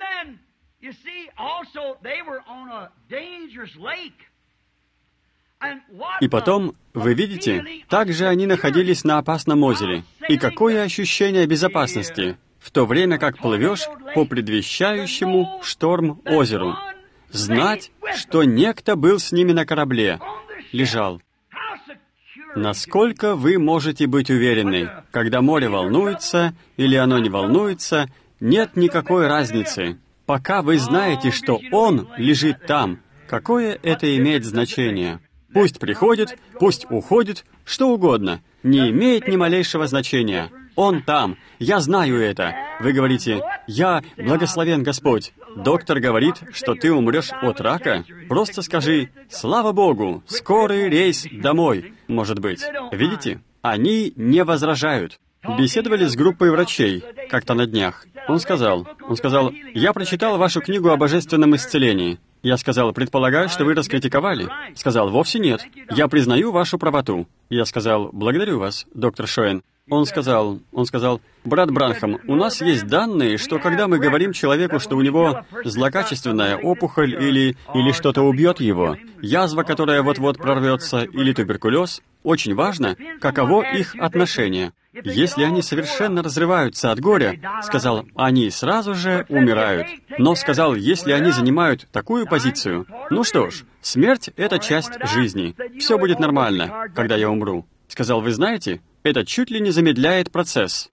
И потом, вы видите, также они находились на опасном озере. И какое ощущение безопасности, в то время как плывешь по предвещающему шторм озеру. Знать, что некто был с ними на корабле, лежал. Насколько вы можете быть уверены, когда море волнуется или оно не волнуется, нет никакой разницы. Пока вы знаете, что он лежит там, какое это имеет значение? Пусть приходит, пусть уходит, что угодно, не имеет ни малейшего значения. Он там, я знаю это. Вы говорите, я благословен Господь. Доктор говорит, что ты умрешь от рака. Просто скажи, слава Богу, скорый рейс домой, может быть. Видите? Они не возражают. Беседовали с группой врачей как-то на днях. Он сказал, я прочитал вашу книгу о божественном исцелении. Я сказал, предполагаю, что вы раскритиковали. Сказал, вовсе нет. Я признаю вашу правоту. Я сказал, благодарю вас, доктор Шоэн. Он сказал, брат Бранхам, у нас есть данные, что когда мы говорим человеку, что у него злокачественная опухоль или что-то убьет его, язва, которая вот-вот прорвется, или туберкулез, очень важно, каково их отношение. Если они совершенно разрываются от горя, сказал, они сразу же умирают. Но сказал, если они занимают такую позицию, ну что ж, смерть — это часть жизни. Все будет нормально, когда я умру. Сказал, вы знаете, это чуть ли не замедляет процесс.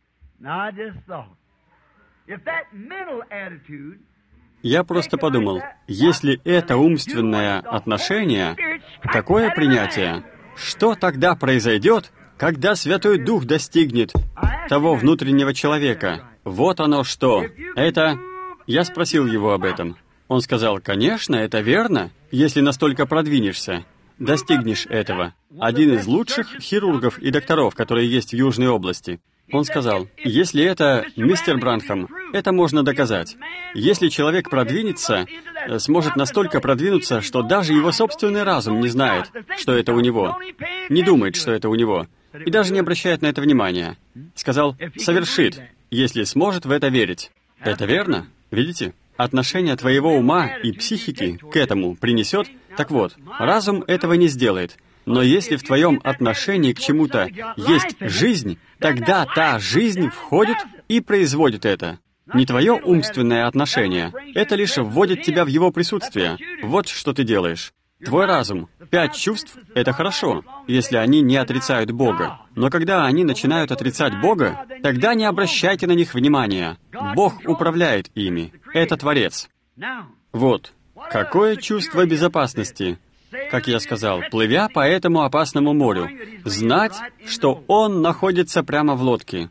Я просто подумал, если это умственное отношение, такое принятие, что тогда произойдет, когда Святой Дух достигнет того внутреннего человека? Вот оно что. Это... Я спросил его об этом. Он сказал, конечно, это верно, если настолько продвинешься, достигнешь этого. Один из лучших хирургов и докторов, которые есть в Южной области. Он сказал, если это, мистер Бранхам, это можно доказать. Если человек продвинется, сможет настолько продвинуться, что даже его собственный разум не знает, что это у него, не думает, что это у него, и даже не обращает на это внимания. Сказал, совершит, если сможет в это верить. Это верно? Видите? Отношение твоего ума и психики к этому принесет. Так вот, разум этого не сделает. Но если в твоем отношении к чему-то есть жизнь, тогда та жизнь входит и производит это. Не твое умственное отношение. Это лишь вводит тебя в его присутствие. Вот что ты делаешь. Твой разум, 5 чувств — это хорошо, если они не отрицают Бога. Но когда они начинают отрицать Бога, тогда не обращайте на них внимания. Бог управляет ими. Это Творец. Вот. Какое чувство безопасности? Как я сказал, плывя по этому опасному морю, знать, что Он находится прямо в лодке.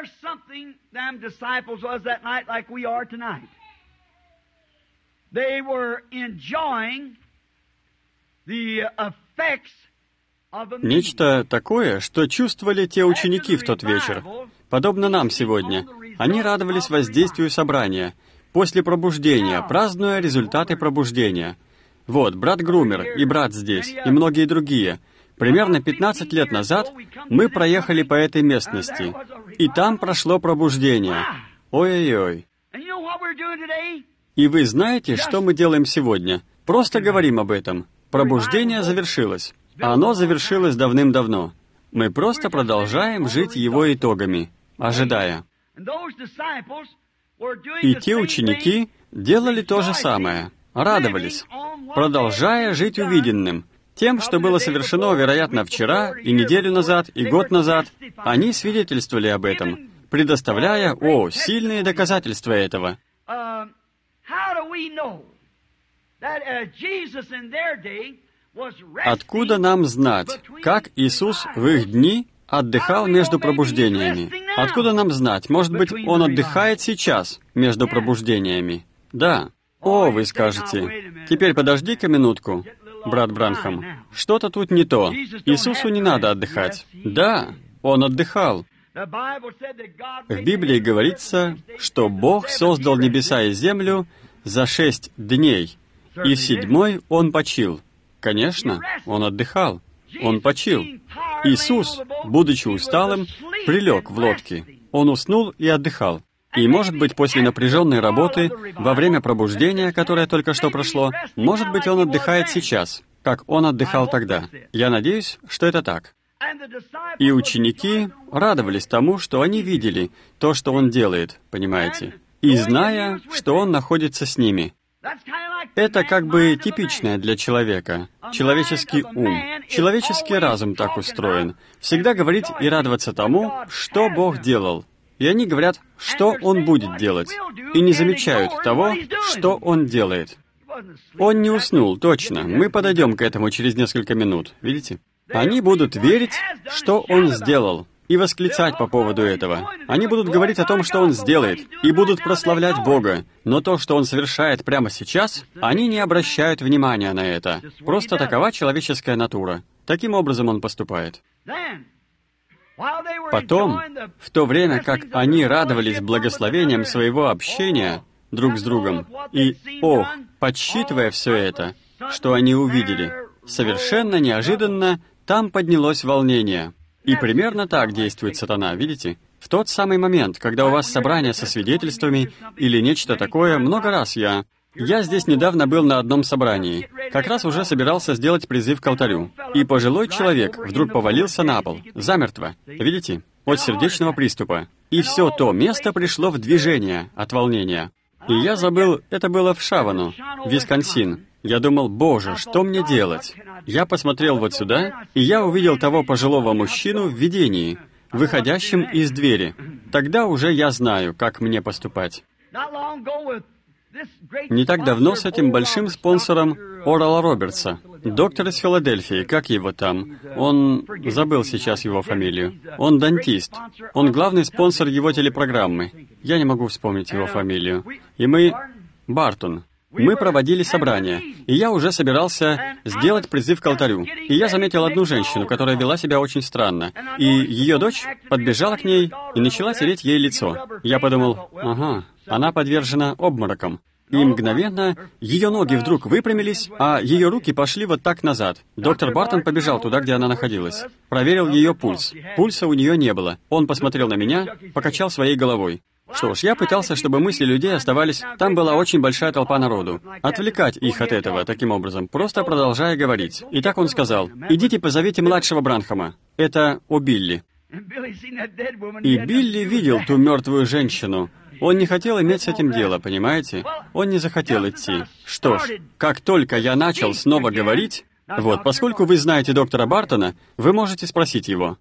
Нечто такое, что чувствовали те ученики в тот вечер, подобно нам сегодня. Они радовались воздействию собрания, после пробуждения, празднуя результаты пробуждения. Вот, брат Грумер и брат здесь, и многие другие. Примерно 15 лет назад мы проехали по этой местности, и там прошло пробуждение. Ой-ой-ой. И вы знаете, что мы делаем сегодня? Просто говорим об этом. Пробуждение завершилось. Оно завершилось давным-давно. Мы просто продолжаем жить его итогами, ожидая. И те ученики делали то же самое, радовались, продолжая жить увиденным, тем, что было совершено, вероятно, вчера, и неделю назад, и год назад. Они свидетельствовали об этом, предоставляя, сильные доказательства этого. Откуда нам знать, как Иисус в их дни отдыхал между пробуждениями? Откуда нам знать? Может быть, Он отдыхает сейчас между пробуждениями? Да. Вы скажете, теперь подожди-ка минутку, брат Бранхам. Что-то тут не то. Иисусу не надо отдыхать. Да, Он отдыхал. В Библии говорится, что Бог создал небеса и землю за 6 дней, и в 7-й Он почил. Конечно, Он отдыхал. Он почил. Иисус, будучи усталым, прилег в лодке. Он уснул и отдыхал. И, может быть, после напряженной работы, во время пробуждения, которое только что прошло, может быть, Он отдыхает сейчас, как Он отдыхал тогда. Я надеюсь, что это так. И ученики радовались тому, что они видели то, что Он делает, понимаете, и зная, что Он находится с ними. Это как бы типичное для человека. Человеческий ум, человеческий разум так устроен. Всегда говорить и радоваться тому, что Бог делал. И они говорят, что Он будет делать, и не замечают того, что Он делает. Он не уснул, точно. Мы подойдем к этому через несколько минут, видите? Они будут верить, что Он сделал, и восклицать по поводу этого. Они будут говорить о том, что Он сделает, и будут прославлять Бога. Но то, что Он совершает прямо сейчас, они не обращают внимания на это. Просто такова человеческая натура. Таким образом Он поступает. Потом, в то время как они радовались благословением своего общения друг с другом, и, подсчитывая все это, что они увидели, совершенно неожиданно там поднялось волнение. И примерно так действует сатана, видите? В тот самый момент, когда у вас собрание со свидетельствами или нечто такое, много раз я здесь недавно был на одном собрании, как раз уже собирался сделать призыв к алтарю, и пожилой человек вдруг повалился на пол, замертво, видите, от сердечного приступа. И все то место пришло в движение от волнения. И я забыл, это было в Шавану, Висконсин. Я думал, Боже, что мне делать? Я посмотрел вот сюда, и я увидел того пожилого мужчину в видении, выходящим из двери. Тогда уже я знаю, как мне поступать. Не так давно с этим большим спонсором Орала Робертса, доктор из Филадельфии, как его там? Он... забыл сейчас его фамилию. Он дантист. Он главный спонсор его телепрограммы. Я не могу вспомнить его фамилию. И мы... Бартон. Мы проводили собрание, и я уже собирался сделать призыв к алтарю. И я заметил одну женщину, которая вела себя очень странно. И ее дочь подбежала к ней и начала тереть ей лицо. Я подумал, ага, она подвержена обморокам. И мгновенно ее ноги вдруг выпрямились, а ее руки пошли вот так назад. Доктор Бартон побежал туда, где она находилась. Проверил ее пульс. Пульса у нее не было. Он посмотрел на меня, покачал своей головой. Что ж, я пытался, чтобы мысли людей оставались... Там была очень большая толпа народу. Отвлекать их от этого, таким образом, просто продолжая говорить. И так он сказал, «Идите позовите младшего Бранхама. Это о Билли». И Билли видел ту мертвую женщину. Он не хотел иметь с этим дело, понимаете? Он не захотел идти. Что ж, как только я начал снова говорить... Вот, поскольку вы знаете доктора Бартона, вы можете спросить его.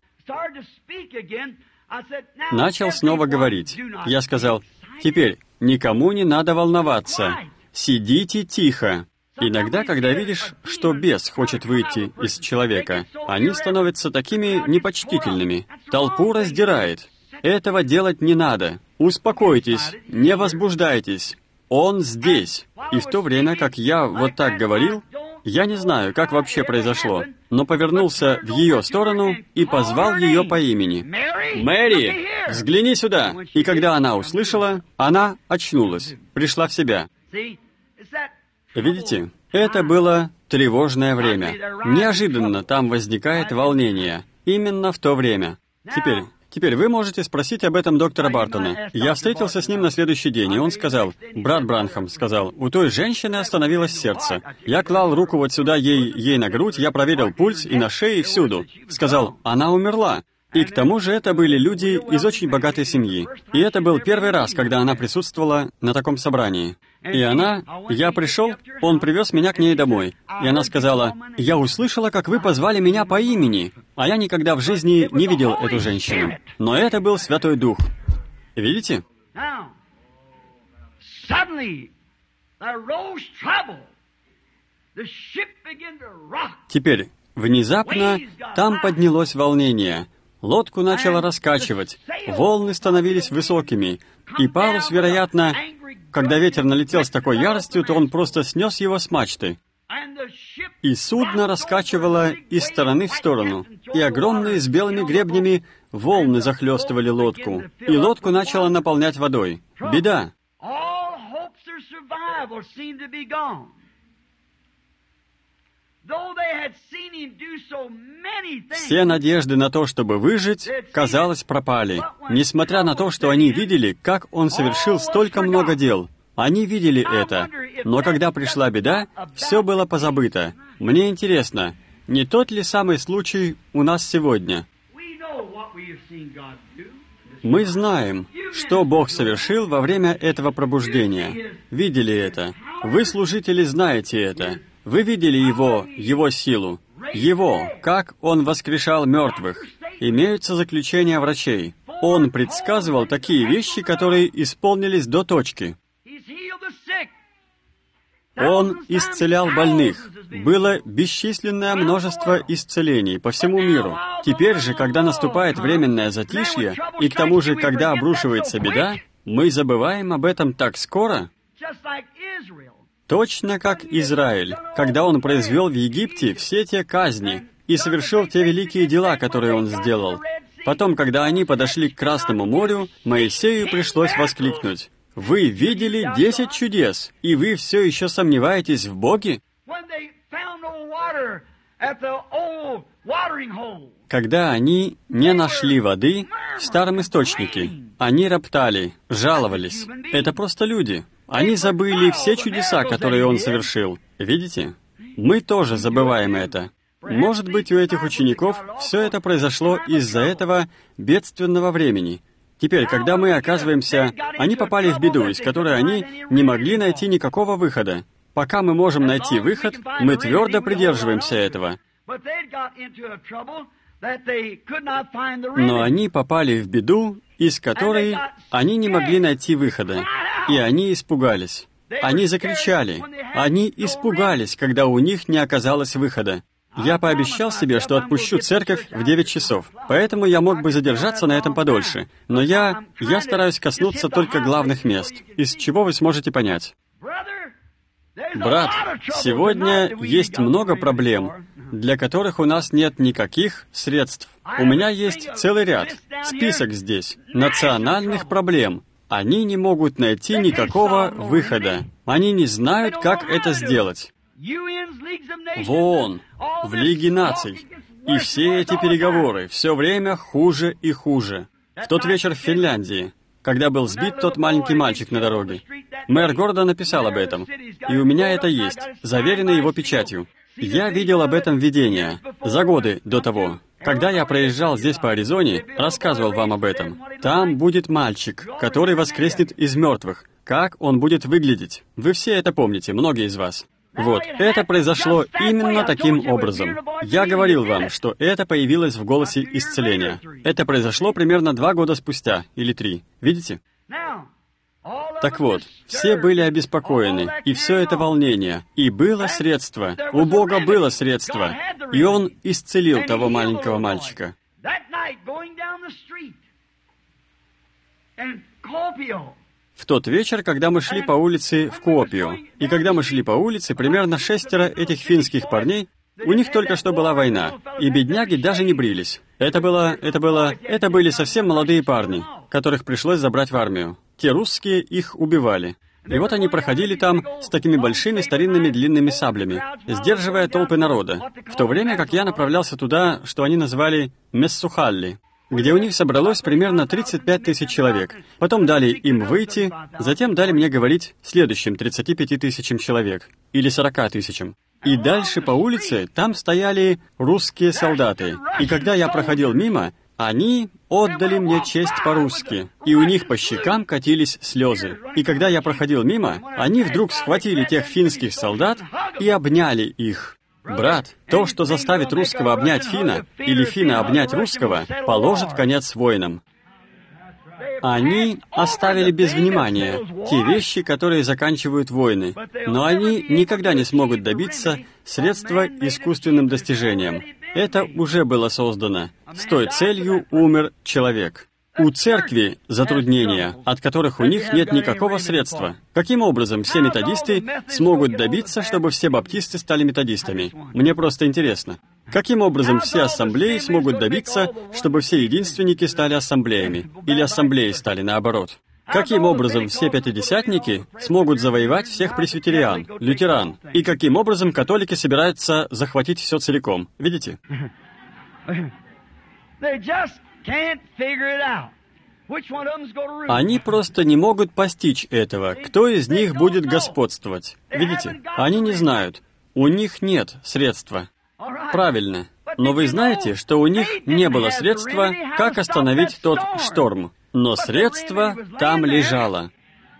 Начал снова говорить. Я сказал, теперь никому не надо волноваться. Сидите тихо. Иногда, когда видишь, что бес хочет выйти из человека, они становятся такими непочтительными. Толпу раздирает. Этого делать не надо. Успокойтесь, не возбуждайтесь. Он здесь. И в то время, как я вот так говорил, я не знаю, как вообще произошло, но повернулся в ее сторону и позвал ее по имени. «Мэри, взгляни сюда!» И когда она услышала, она очнулась, пришла в себя. Видите, это было тревожное время. Неожиданно там возникает волнение. Именно в то время. Теперь вы можете спросить об этом доктора Бартона. Я встретился с ним на следующий день, и он сказал, брат Бранхам сказал, у той женщины остановилось сердце. Я клал руку вот сюда ей на грудь, я проверил пульс и на шее, и всюду. Сказал, она умерла. И к тому же это были люди из очень богатой семьи. И это был первый раз, когда она присутствовала на таком собрании. И я пришел, он привез меня к ней домой. И она сказала, «Я услышала, как вы позвали меня по имени, а я никогда в жизни не видел эту женщину. Но это был Святой Дух». Видите? Теперь, внезапно, там поднялось волнение. Лодку начало раскачивать, волны становились высокими, и парус, вероятно, когда ветер налетел с такой яростью, то он просто снес его с мачты. И судно раскачивало из стороны в сторону, и огромные с белыми гребнями волны захлестывали лодку, и лодку начало наполнять водой. Беда! Все надежды на то, чтобы выжить, казалось, пропали. Несмотря на то, что они видели, как он совершил столько много дел. Они видели это. Но когда пришла беда, все было позабыто. Мне интересно, не тот ли самый случай у нас сегодня? Мы знаем, что Бог совершил во время этого пробуждения. Видели это. Вы, служители, знаете это. Вы видели Его силу, как Он воскрешал мертвых. Имеются заключения врачей. Он предсказывал такие вещи, которые исполнились до точки. Он исцелял больных. Было бесчисленное множество исцелений по всему миру. Теперь же, когда наступает временное затишье, и к тому же, когда обрушивается беда, мы забываем об этом так скоро. Точно как Израиль, когда он произвел в Египте все те казни и совершил те великие дела, которые он сделал. Потом, когда они подошли к Красному морю, Моисею пришлось воскликнуть: «Вы видели 10 чудес, и вы все еще Когда они не нашли воды в старом источнике, они роптали, жаловались. Это просто люди. Они забыли все чудеса, которые Он совершил. Видите? Мы тоже забываем это. Может быть, у этих учеников все это произошло из-за этого бедственного времени. Теперь, когда мы оказываемся... Они попали в беду, из которой они не могли найти никакого выхода. Пока мы можем найти выход, мы твердо придерживаемся этого. Но они попали в беду, из которой они не могли найти выхода. И они испугались. Они закричали. Они испугались, когда у них не оказалось выхода. Я пообещал себе, что отпущу церковь в 9 часов, поэтому я мог бы задержаться на этом подольше. Но я стараюсь коснуться только главных мест, из чего вы сможете понять. Брат, сегодня есть много проблем, для которых у нас нет никаких средств. У меня есть целый ряд, список здесь, национальных проблем. Они не могут найти никакого выхода. Они не знают, как это сделать. В ООН, в Лиге наций. И все эти переговоры все время хуже и хуже. В тот вечер в Финляндии, когда был сбит тот маленький мальчик на дороге, мэр города написал об этом, и у меня это есть, заверено его печатью. Я видел об этом видение за годы до того. Когда я проезжал здесь по Аризоне, рассказывал вам об этом. Там будет мальчик, который воскреснет из мертвых. Как он будет выглядеть? Вы все это помните, многие из вас. Вот, это произошло именно таким образом. Я говорил вам, что это появилось в голосе исцеления. Это произошло примерно 2 года спустя, или 3. Видите? Так вот, все были обеспокоены, и все это волнение. И было средство. У Бога было средство. И Он исцелил того маленького мальчика. В тот вечер, когда мы шли по улице в Куопио, и когда мы шли по улице, примерно 6 этих финских парней, у них только что была война, и бедняги даже не брились. Это были совсем молодые парни, которых пришлось забрать в армию. Те русские их убивали. И вот они проходили там с такими большими старинными длинными саблями, сдерживая толпы народа, в то время как я направлялся туда, что они назвали Мессухалли, где у них собралось примерно 35 тысяч человек. Потом дали им выйти, затем дали мне говорить следующим 35 тысячам человек, или 40 тысячам. И дальше по улице там стояли русские солдаты. И когда я проходил мимо, они отдали мне честь по-русски, и у них по щекам катились слезы. И когда я проходил мимо, они вдруг схватили тех финских солдат и обняли их. Брат, то, что заставит русского обнять финна, или финна обнять русского, положит конец войнам. Они оставили без внимания те вещи, которые заканчивают войны, но они никогда не смогут добиться средства искусственным достижением. Это уже было создано. С той целью умер человек. У церкви затруднения, от которых у них нет никакого средства. Каким образом все методисты смогут добиться, чтобы все баптисты стали методистами? Мне просто интересно. Каким образом все ассамблеи смогут добиться, чтобы все единственники стали ассамблеями? Или ассамблеи стали наоборот? Каким образом все пятидесятники смогут завоевать всех пресвитериан, лютеран? И каким образом католики собираются захватить все целиком? Видите? Они просто не могут постичь этого. Кто из них будет господствовать? Видите? Они не знают. У них нет средства. Правильно. Но вы знаете, что у них не было средства, как остановить тот шторм. Но средство там лежало.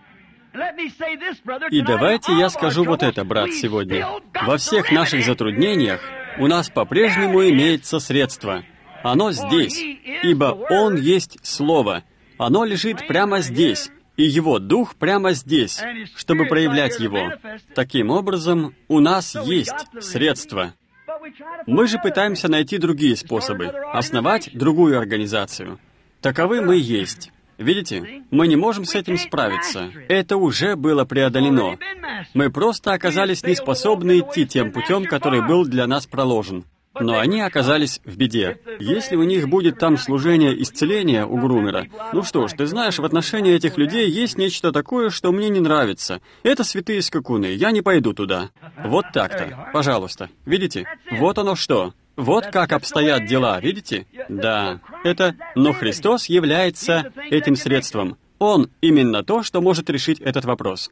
И давайте я скажу вот это, брат, сегодня. Во всех наших затруднениях у нас по-прежнему имеется средство. Оно здесь, ибо Он есть Слово. Оно лежит прямо здесь, и Его Дух прямо здесь, чтобы проявлять Его. Таким образом, у нас есть средства. Мы же пытаемся найти другие способы, основать другую организацию. Таковы мы есть. Видите, мы не можем с этим справиться. Это уже было преодолено. Мы просто оказались неспособны идти тем путем, который был для нас проложен. Но они оказались в беде. Если у них будет там служение исцеления у Грумера, ну что ж, ты знаешь, в отношении этих людей есть нечто такое, что мне не нравится. Это святые скакуны, я не пойду туда. Вот так-то, пожалуйста. Видите? Вот оно что. Вот как обстоят дела, видите? Да, но Христос является этим средством. Он именно то, что может решить этот вопрос.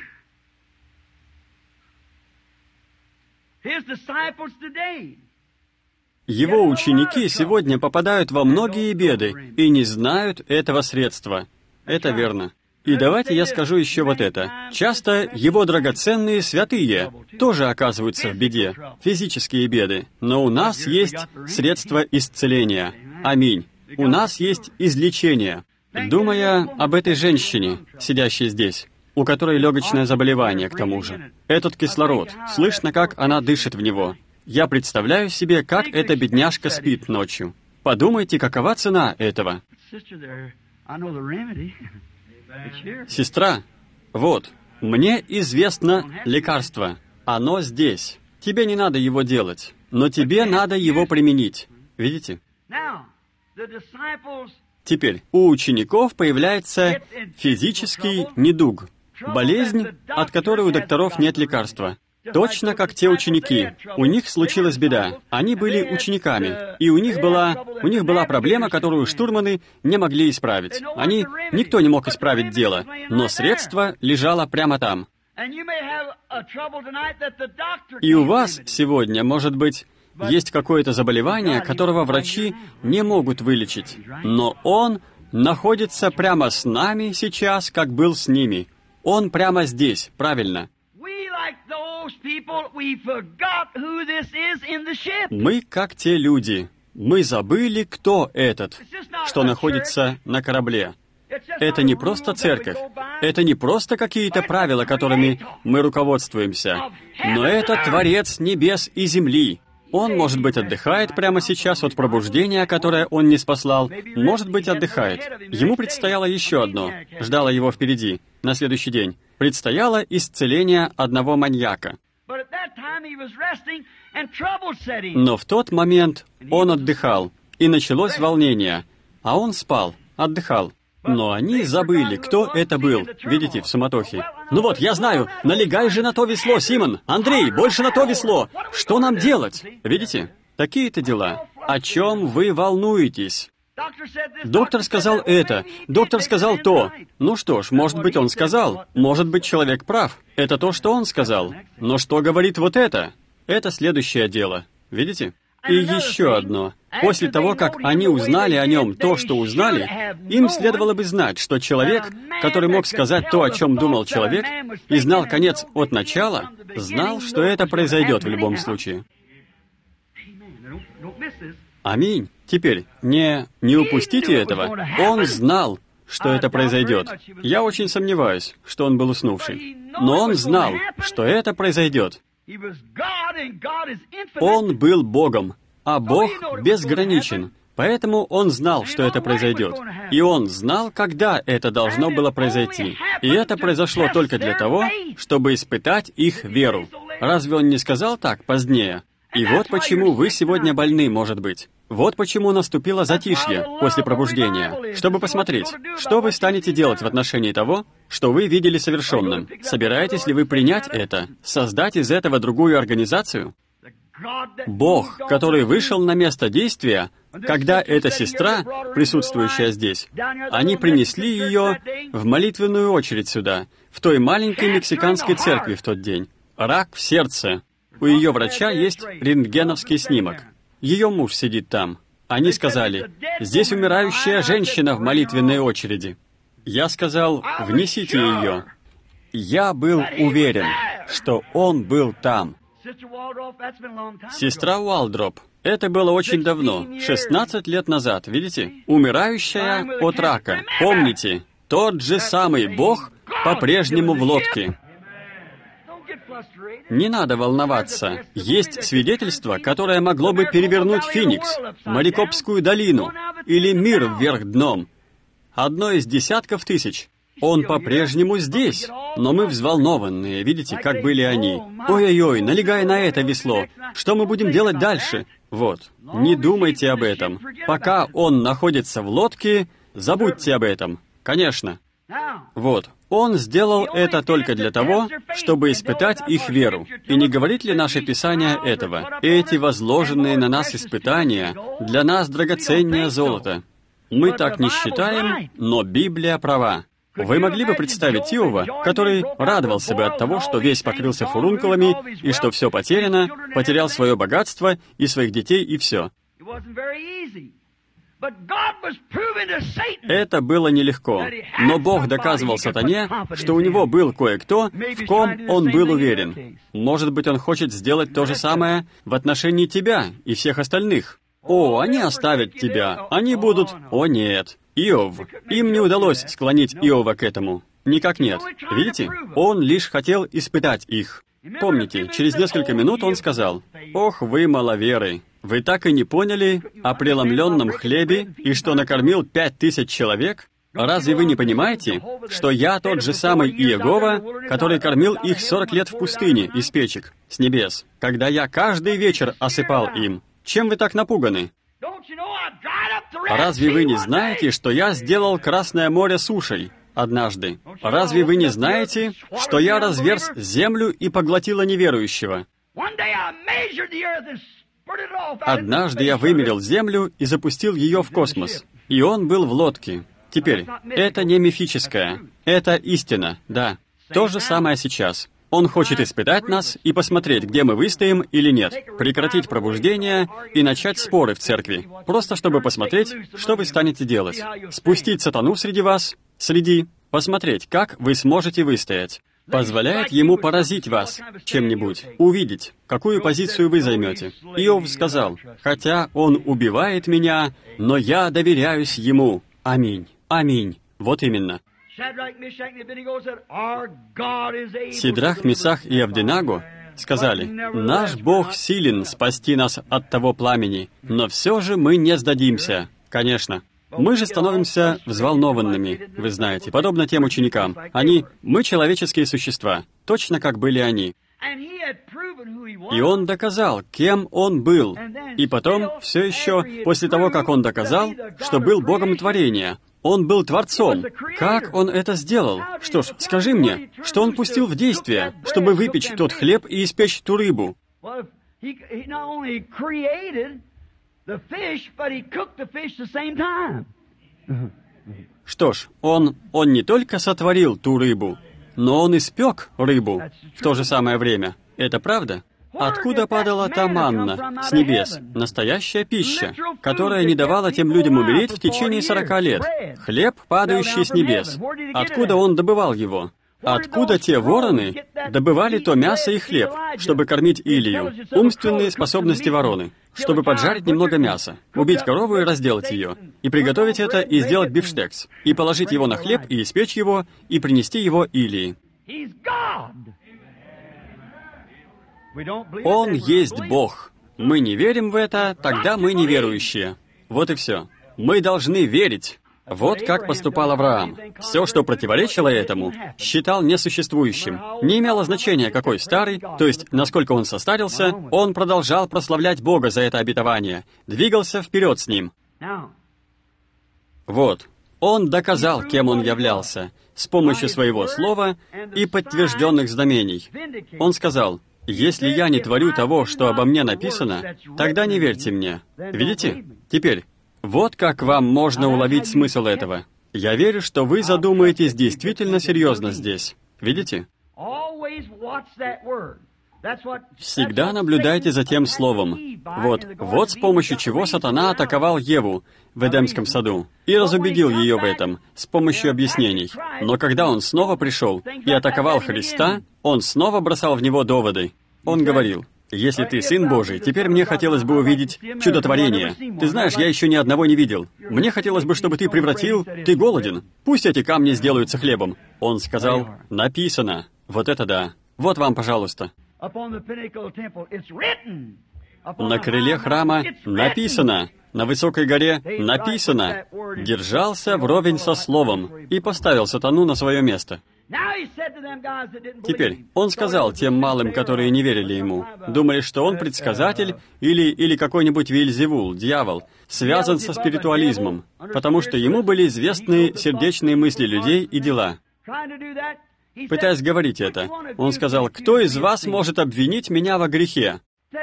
Его ученики сегодня попадают во многие беды и не знают этого средства. Это верно. И давайте я скажу еще вот это. Часто его драгоценные святые тоже оказываются в беде, физические беды. Но у нас есть средства исцеления. Аминь. У нас есть излечение. Думая об этой женщине, сидящей здесь, у которой легочное заболевание, к тому же. Этот кислород, слышно, как она дышит в него. Я представляю себе, как эта бедняжка спит ночью. Подумайте, какова цена этого. Сестра, вот, мне известно лекарство. Оно здесь. Тебе не надо его делать, но тебе надо его применить. Видите? Теперь, у учеников появляется физический недуг, болезнь, от которой у докторов нет лекарства. Точно как те ученики. У них случилась беда. Они были учениками, и у них была проблема, которую штурманы не могли исправить. Никто не мог исправить дело, но средство лежало прямо там. И у вас сегодня, может быть, есть какое-то заболевание, которого врачи не могут вылечить, но он находится прямо с нами сейчас, как был с ними. Он прямо здесь, правильно. Мы как те люди. Мы забыли, кто этот, что находится на корабле. Это не просто церковь. Это не просто какие-то правила, которыми мы руководствуемся. Но это Творец небес и земли. Он, может быть, отдыхает прямо сейчас от пробуждения, которое он не спаслал. Может быть, отдыхает. Ему предстояло еще одно. Ждало его впереди, на следующий день. Предстояло исцеление одного маньяка. Но в тот момент он отдыхал, и началось волнение. А он спал, отдыхал. Но они забыли, кто это был. Видите, в суматохе. Ну вот, я знаю, налегай же на то весло, Симон. Андрей, больше на то весло. Что нам делать? Видите? Такие-то дела. О чем вы волнуетесь? Доктор сказал это, доктор сказал то. Ну что ж, может быть, он сказал. Может быть, человек прав. Это то, что он сказал. Но что говорит вот это? Это следующее дело. Видите? И еще одно. После того, как они узнали о нем то, что узнали, им следовало бы знать, что человек, который мог сказать то, о чем думал человек, и знал конец от начала, знал, что это произойдет в любом случае. Аминь. Теперь, не упустите этого. Он знал, что это произойдет. Я очень сомневаюсь, что он был уснувший. Но он знал, что это произойдет. Он был Богом, а Бог безграничен. Поэтому он знал, что это произойдет. И он знал, когда это должно было произойти. И это произошло только для того, чтобы испытать их веру. Разве он не сказал так позднее? И вот почему вы сегодня больны, может быть. Вот почему наступило затишье после пробуждения, чтобы посмотреть, что вы станете делать в отношении того, что вы видели совершенным. Собираетесь ли вы принять это, создать из этого другую организацию? Бог, который вышел на место действия, когда эта сестра, присутствующая здесь, они принесли ее в молитвенную очередь сюда, в той маленькой мексиканской церкви в тот день. Рак в сердце. У ее врача есть рентгеновский снимок. Ее муж сидит там. Они сказали, здесь умирающая женщина в молитвенной очереди. Я сказал, внесите ее. Я был уверен, что он был там. Сестра Уалдроп, это было очень давно, 16 лет назад, видите? Умирающая от рака. Помните, тот же самый Бог по-прежнему в лодке. Не надо волноваться. Есть свидетельство, которое могло бы перевернуть Феникс, Марикопскую долину или мир вверх дном. Одно из десятков тысяч. Он по-прежнему здесь. Но мы взволнованные, видите, как были они. Ой-ой-ой, налегай на это весло. Что мы будем делать дальше? Вот. Не думайте об этом. Пока он находится в лодке, забудьте об этом. Конечно. Вот. Он сделал это только для того, чтобы испытать их веру. И не говорит ли наше Писание этого? Эти возложенные на нас испытания для нас драгоценнее золота. Мы так не считаем, но Библия права. Вы могли бы представить Иова, который радовался бы от того, что весь покрылся фурункулами, и что все потеряно, потерял свое богатство и своих детей, и все. Это было нелегко, но Бог доказывал сатане, что у него был кое-кто, в ком он был уверен. Может быть, он хочет сделать то же самое в отношении тебя и всех остальных. О, они оставят тебя, они будут... О, нет. Иов. Им не удалось склонить Иова к этому. Никак нет. Видите? Он лишь хотел испытать их. Помните, через несколько минут он сказал: «Ох, вы маловеры! Вы так и не поняли о преломленном хлебе и что накормил 5000 человек? Разве вы не понимаете, что я тот же самый Иегова, который кормил их 40 лет в пустыне из печек, с небес, когда я каждый вечер осыпал им? Чем вы так напуганы? Разве вы не знаете, что я сделал Красное море сушей однажды? Разве вы не знаете, что я разверз землю и поглотила неверующего? Однажды я вымерил землю и запустил ее в космос, и он был в лодке. Теперь, это не мифическое, это истина, да. То же самое сейчас. Он хочет испытать нас и посмотреть, где мы выстоим или нет, прекратить пробуждение и начать споры в церкви, просто чтобы посмотреть, что вы станете делать. Спустить сатану среди вас, посмотреть, как вы сможете выстоять. Позволяет ему поразить вас чем-нибудь, увидеть, какую позицию вы займете. Иов сказал: «Хотя он убивает меня, но я доверяюсь ему». Аминь. Аминь. Вот именно. Сидрах, Месах и Авденаго сказали: «Наш Бог силен спасти нас от того пламени, но все же мы не сдадимся». Конечно. Мы же становимся взволнованными, вы знаете, подобно тем ученикам. Мы человеческие существа, точно как были они. И он доказал, кем он был. И потом, все еще, после того, как он доказал, что был Богом творения, он был Творцом. Как он это сделал? Что ж, скажи мне, что он пустил в действие, чтобы выпечь тот хлеб и испечь ту рыбу? Что ж, он не только сотворил ту рыбу, но он испек рыбу в то же самое время. Это правда? Откуда падала та манна с небес? Настоящая пища, которая не давала тем людям умереть в течение 40 лет. Хлеб, падающий с небес. Откуда он добывал его? Откуда те вороны добывали то мясо и хлеб, чтобы кормить Илию? Умственные способности вороны, чтобы поджарить немного мяса, убить корову и разделать ее, и приготовить это, и сделать бифштекс, и положить его на хлеб, и испечь его, и принести его Илии. Он есть Бог. Мы не верим в это, тогда мы неверующие. Вот и все. Мы должны верить. Вот как поступал Авраам. Все, что противоречило этому, считал несуществующим. Не имело значения, какой старый, то есть насколько он состарился, он продолжал прославлять Бога за это обетование, двигался вперед с ним. Вот. Он доказал, кем он являлся, с помощью своего слова и подтвержденных знамений. Он сказал: «Если я не творю того, что обо мне написано, тогда не верьте мне». Видите? Теперь, вот как вам можно уловить смысл этого. Я верю, что вы задумаетесь действительно серьезно здесь. Видите? Всегда наблюдайте за тем словом. Вот с помощью чего сатана атаковал Еву в Эдемском саду и разубедил ее в этом с помощью объяснений. Но когда он снова пришел и атаковал Христа, он снова бросал в него доводы. Он говорил: «Если ты Сын Божий, теперь мне хотелось бы увидеть чудотворение. Ты знаешь, я еще ни одного не видел. Мне хотелось бы, чтобы ты превратил... Ты голоден. Пусть эти камни сделаются хлебом». Он сказал: «Написано». Вот это да. Вот вам, пожалуйста. На крыле храма написано, на высокой горе написано, держался вровень со словом и поставил сатану на свое место. Теперь, он сказал тем малым, которые не верили ему, думали, что он предсказатель или какой-нибудь Вельзевул, дьявол, связан со спиритуализмом, потому что ему были известны сердечные мысли людей и дела. Пытаясь говорить это, он сказал: «Кто из вас может обвинить меня во грехе?»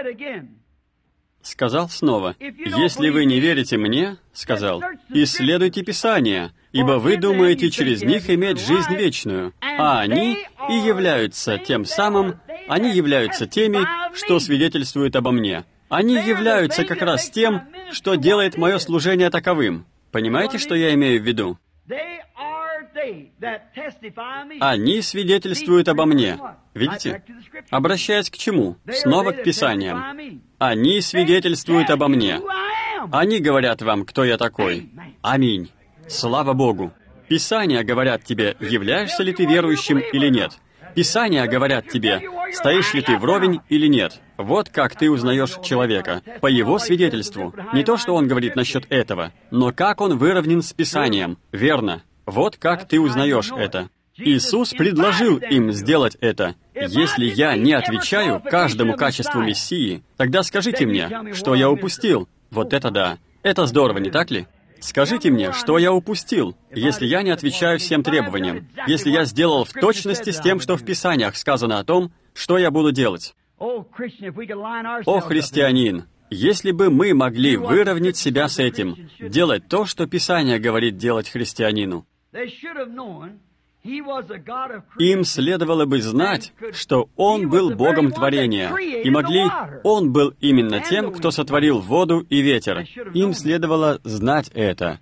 Сказал снова: «Если вы не верите мне, — сказал, — исследуйте Писания, ибо вы думаете через них иметь жизнь вечную, а они и являются тем самым, они являются теми, что свидетельствуют обо мне. Они являются как раз тем, что делает мое служение таковым». Понимаете, что я имею в виду? Они свидетельствуют обо мне. Видите? Обращаясь к чему? Снова к Писаниям. Они свидетельствуют обо мне. Они говорят вам, кто я такой. Аминь. Слава Богу. Писания говорят тебе, являешься ли ты верующим или нет. Писания говорят тебе, стоишь ли ты вровень или нет. Вот как ты узнаешь человека. По его свидетельству. Не то, что он говорит насчет этого, но как он выровнен с Писанием. Верно. Вот как ты узнаешь это. Иисус предложил им сделать это. Если я не отвечаю каждому качеству Мессии, тогда скажите мне, что я упустил. Вот это да. Это здорово, не так ли? Скажите мне, что я упустил, если я не отвечаю всем требованиям, если я сделал в точности с тем, что в Писаниях сказано о том, что я буду делать. О, христианин, если бы мы могли выровнять себя с этим, делать то, что Писание говорит делать христианину. Им следовало бы знать, что Он был Богом творения, и Он был именно тем, кто сотворил воду и ветер. Им следовало знать это.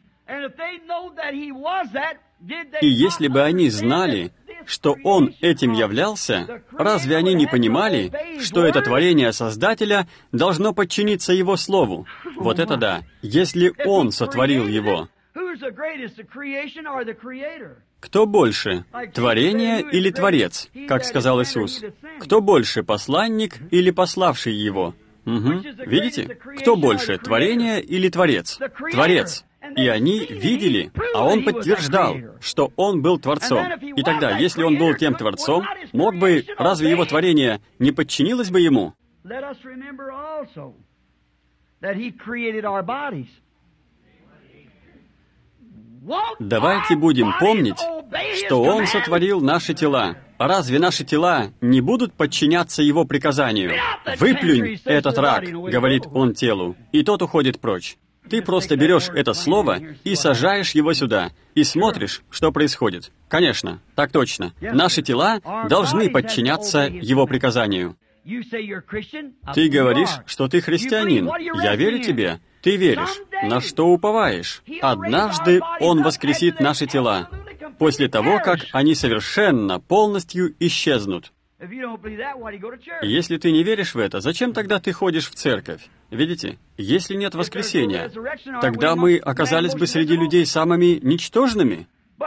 И если бы они знали, что Он этим являлся, разве они не понимали, что это творение Создателя должно подчиниться Его Слову? Вот это да, если Он сотворил его. Кто больше, творение или Творец, как сказал Иисус? Кто больше, посланник или пославший его? Угу. Видите? Кто больше, творение или Творец? Творец. И они видели, а Он подтверждал, что Он был Творцом. И тогда, если Он был тем Творцом, разве Его творение не подчинилось бы Ему? Давайте будем помнить, что Он сотворил наши тела. Разве наши тела не будут подчиняться Его приказанию? «Выплюнь этот рак», — говорит Он телу, и тот уходит прочь. Ты просто берешь это слово и сажаешь его сюда, и смотришь, что происходит. Конечно, так точно. Наши тела должны подчиняться Его приказанию. Ты говоришь, что ты христианин. Я верю тебе. Ты веришь. На что уповаешь? Однажды Он воскресит наши тела, после того, как они совершенно, полностью исчезнут. Если ты не веришь в это, зачем тогда ты ходишь в церковь? Видите, если нет воскресения, тогда мы оказались бы среди людей самыми ничтожными.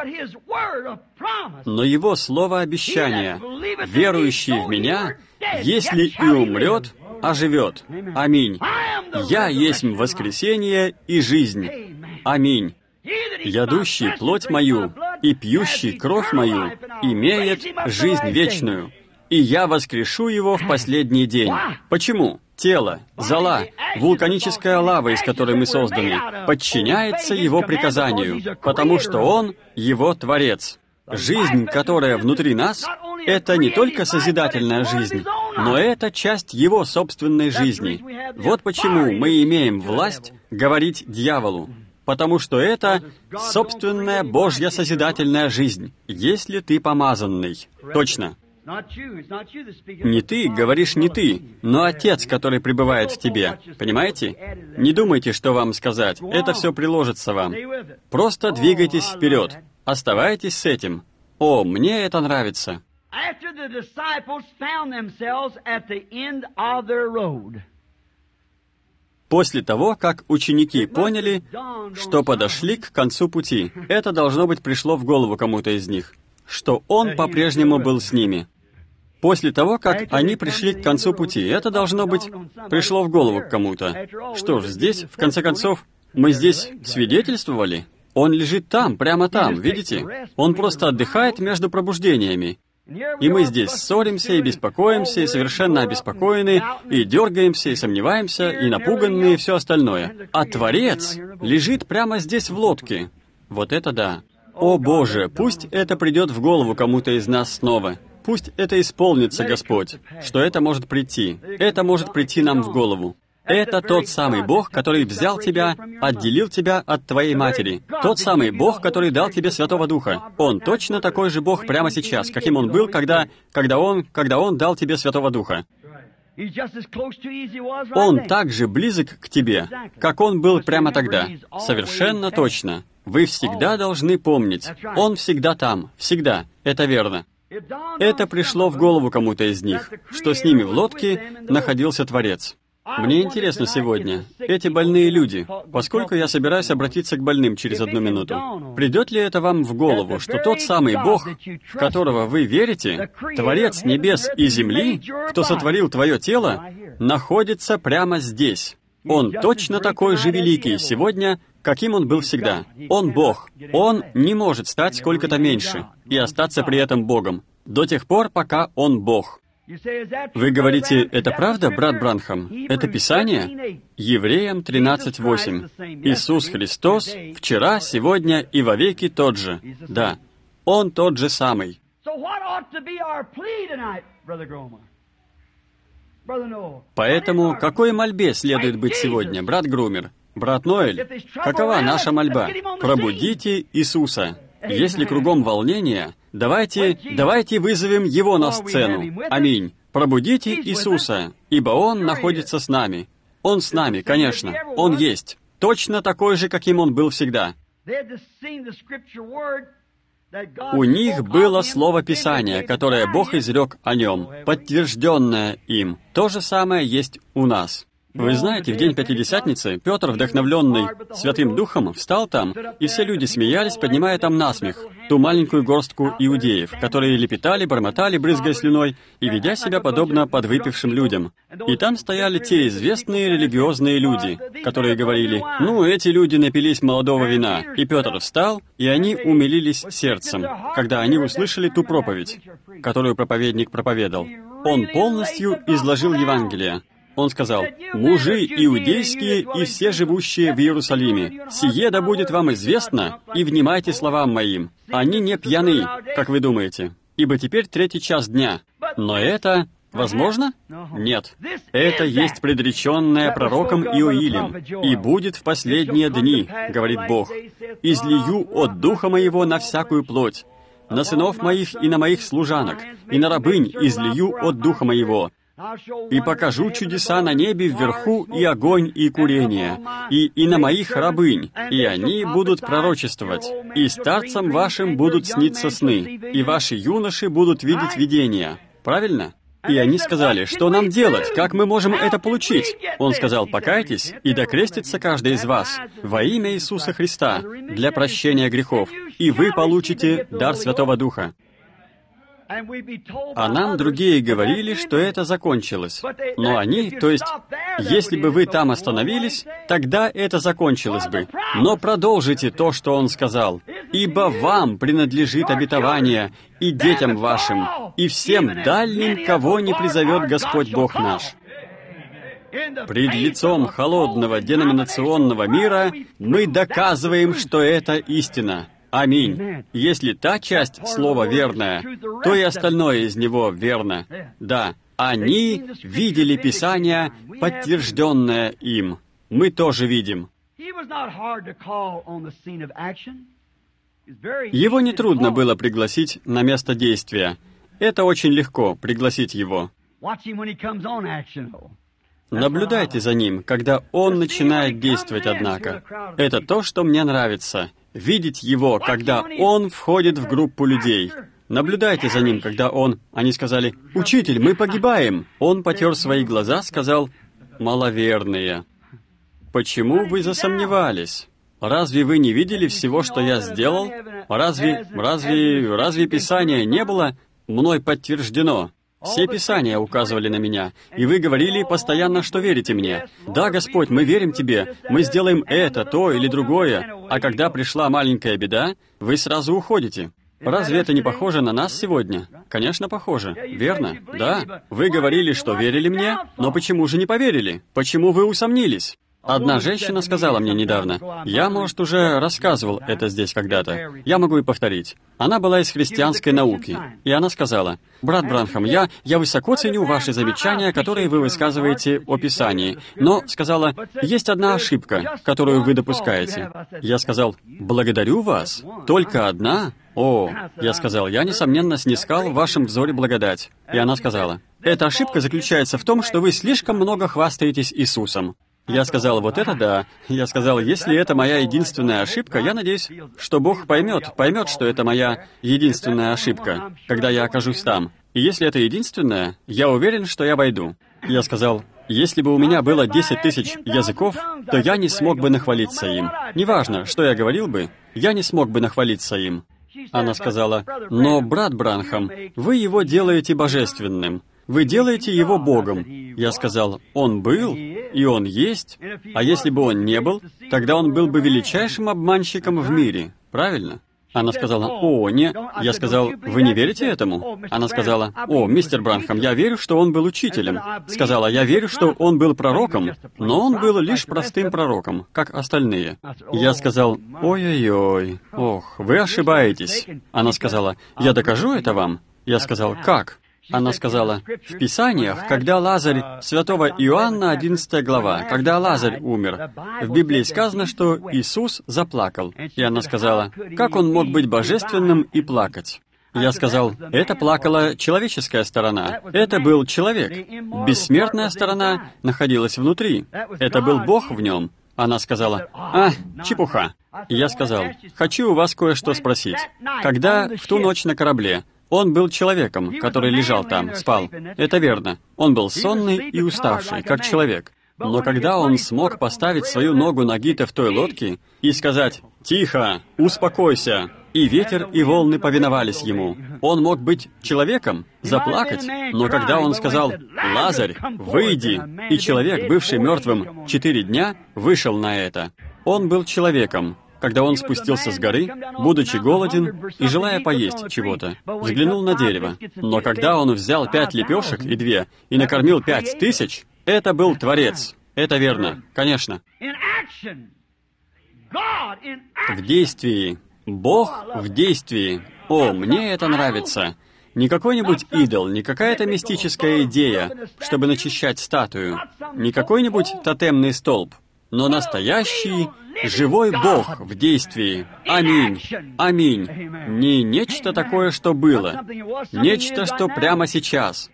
Но Его слово обещания, верующий в Меня, если и умрет, оживет. Аминь. Я есть воскресение и жизнь. Аминь. Ядущий плоть мою и пьющий кровь мою имеет жизнь вечную, и я воскрешу его в последний день. Почему? Тело, зола, вулканическая лава, из которой мы созданы, подчиняется Его приказанию, потому что Он — Его Творец. Жизнь, которая внутри нас, это не только созидательная жизнь, но это часть Его собственной жизни. Вот почему мы имеем власть говорить дьяволу, потому что это собственная Божья созидательная жизнь, если ты помазанный. Точно. Не ты, говоришь не ты, но Отец, который пребывает в тебе. Понимаете? Не думайте, что вам сказать. Это все приложится вам. Просто двигайтесь вперед. Оставайтесь с этим. О, мне это нравится. После того, как ученики поняли, что подошли к концу пути, это, должно быть, пришло в голову кому-то из них, что Он по-прежнему был с ними. После того, как они пришли к концу пути, это, должно быть, пришло в голову к кому-то. Что ж, здесь, в конце концов, мы здесь свидетельствовали. Он лежит там, прямо там, видите? Он просто отдыхает между пробуждениями. И мы здесь ссоримся и беспокоимся, и совершенно обеспокоены, и дергаемся, и сомневаемся, и напуганные, и все остальное. А Творец лежит прямо здесь в лодке. Вот это да. О Боже, пусть это придет в голову кому-то из нас снова. Пусть это исполнится, Господь, что это может прийти. Это может прийти нам в голову. Это тот самый Бог, который взял тебя, отделил тебя от твоей матери. Тот самый Бог, который дал тебе Святого Духа. Он точно такой же Бог прямо сейчас, каким Он был, когда Он дал тебе Святого Духа. Он так же близок к тебе, как Он был прямо тогда. Совершенно точно. Вы всегда должны помнить. Он всегда там, всегда. Это верно. Это пришло в голову кому-то из них, что с ними в лодке находился Творец. Мне интересно сегодня, эти больные люди, поскольку я собираюсь обратиться к больным через 1 минуту, придет ли это вам в голову, что тот самый Бог, в которого вы верите, Творец небес и земли, кто сотворил твое тело, находится прямо здесь? Он точно такой же великий сегодня, каким Он был всегда. Он Бог. Он не может стать сколько-то меньше и остаться при этом Богом до тех пор, пока Он Бог. Вы говорите, это правда, брат Бранхам? Это Писание? Евреям 13:8. Иисус Христос вчера, сегодня и вовеки тот же. Да, Он тот же самый. Поэтому какой мольбе следует быть сегодня, брат Грумер? Брат Ноэль, какова наша мольба? Пробудите Иисуса. Если кругом волнение, давайте вызовем Его на сцену. Аминь. Пробудите Иисуса, ибо Он находится с нами. Он с нами, конечно. Он есть. Точно такой же, каким Он был всегда. У них было слово Писания, которое Бог изрек о Нем, подтвержденное им. То же самое есть у нас. Вы знаете, в день Пятидесятницы Петр, вдохновленный Святым Духом, встал там, и все люди смеялись, поднимая там насмех ту маленькую горстку иудеев, которые лепетали, бормотали, брызгая слюной, и ведя себя подобно подвыпившим людям. И там стояли те известные религиозные люди, которые говорили, «Ну, эти люди напились молодого вина». И Петр встал, и они умилились сердцем, когда они услышали ту проповедь, которую проповедник проповедал. Он полностью изложил Евангелие. Он сказал, «Мужи иудейские и все живущие в Иерусалиме, сие да будет вам известно, и внимайте словам моим. Они не пьяны, как вы думаете, ибо теперь 3-й час дня». Но это возможно? Нет. Это есть предреченное пророком Иоилем. «И будет в последние дни, — говорит Бог, — излию от Духа Моего на всякую плоть, на сынов моих и на моих служанок, и на рабынь излию от Духа Моего. И покажу чудеса на небе вверху, и огонь, и курение, и на моих рабынь, и они будут пророчествовать, и старцам вашим будут сниться сны, и ваши юноши будут видеть видения». Правильно? И они сказали, что нам делать, как мы можем это получить? Он сказал, покайтесь, и докрестится каждый из вас во имя Иисуса Христа для прощения грехов, и вы получите дар Святого Духа. А нам другие говорили, что это закончилось. Но они, то есть, если бы вы там остановились, тогда это закончилось бы. Но продолжите то, что он сказал. «Ибо вам принадлежит обетование, и детям вашим, и всем дальним, кого не призовет Господь Бог наш». Пред лицом холодного деноминационного мира мы доказываем, что это истина. Аминь. Если та часть слова верная, то и остальное из него верно. Да, они видели Писание, подтвержденное им. Мы тоже видим. Его нетрудно было пригласить на место действия. Это очень легко, пригласить его. Наблюдайте за ним, когда он начинает действовать, однако. Это то, что мне нравится. Видеть его, когда он входит в группу людей. Наблюдайте за ним, когда он... Они сказали, «Учитель, мы погибаем!» Он потер свои глаза, сказал, «Маловерные, почему вы засомневались? Разве вы не видели всего, что я сделал? Разве Писание не было мной подтверждено? Все Писания указывали на меня, и вы говорили постоянно, что верите мне. Да, Господь, мы верим Тебе, мы сделаем это, то или другое, а когда пришла маленькая беда, вы сразу уходите. Разве это не похоже на нас сегодня? Конечно, похоже. Верно? Да. Вы говорили, что верили мне, но почему же не поверили? Почему вы усомнились? Одна женщина сказала мне недавно, я, может, уже рассказывал это здесь когда-то, я могу и повторить. Она была из христианской науки, и она сказала, «Брат Бранхам, я высоко ценю ваши замечания, которые вы высказываете о Писании, но, сказала, есть одна ошибка, которую вы допускаете». Я сказал, «Благодарю вас. Только одна?» «О», я сказал, «я, несомненно, снискал в вашем взоре благодать». И она сказала, «Эта ошибка заключается в том, что вы слишком много хвастаетесь Иисусом». Я сказал, вот это да. Я сказал, если это моя единственная ошибка, я надеюсь, что Бог поймет, что это моя единственная ошибка, когда я окажусь там. И если это единственная, я уверен, что я войду. Я сказал, если бы у меня было 10 тысяч языков, то я не смог бы нахвалиться им. Неважно, что я говорил бы, я не смог бы нахвалиться им. Она сказала, но, брат Бранхам, вы его делаете божественным. Вы делаете его Богом. Я сказал, он был, и он есть, а если бы он не был, тогда он был бы величайшим обманщиком в мире. Правильно? Она сказала, «О, не...» Я сказал, «Вы не верите этому?» Она сказала, «О, мистер Бранхам, я верю, что он был учителем». Сказала, «Я верю, что он был пророком, но он был лишь простым пророком, как остальные». Я сказал, «Ой-ой-ой, ох, вы ошибаетесь». Она сказала, «Я докажу это вам». Я сказал, «Как?» Она сказала, в Писаниях, когда Лазарь, святого Иоанна, 11 глава, когда Лазарь умер, в Библии сказано, что Иисус заплакал. И она сказала, как он мог быть божественным и плакать? Я сказал, это плакала человеческая сторона. Это был человек. Бессмертная сторона находилась внутри. Это был Бог в нем. Она сказала, чепуха. Я сказал, хочу у вас кое-что спросить. Когда в ту ночь на корабле он был человеком, который лежал там, спал. Это верно. Он был сонный и уставший, как человек. Но когда он смог поставить свою ногу на гита в той лодке и сказать «Тихо! Успокойся!» и ветер, и волны повиновались ему, он мог быть человеком, заплакать, но когда он сказал «Лазарь, выйди!» и человек, бывший мертвым 4 дня, вышел на это. Он был человеком. Когда он спустился с горы, будучи голоден и желая поесть чего-то, взглянул на дерево. Но когда он взял 5 лепешек и 2 и накормил 5000, это был Творец. Это верно, конечно. В действии. Бог в действии. О, мне это нравится. Не какой-нибудь идол, не какая-то мистическая идея, чтобы начищать статую, не какой-нибудь тотемный столб, но настоящий, живой Бог в действии. Аминь. Аминь. Не нечто такое, что было. Нечто, что прямо сейчас.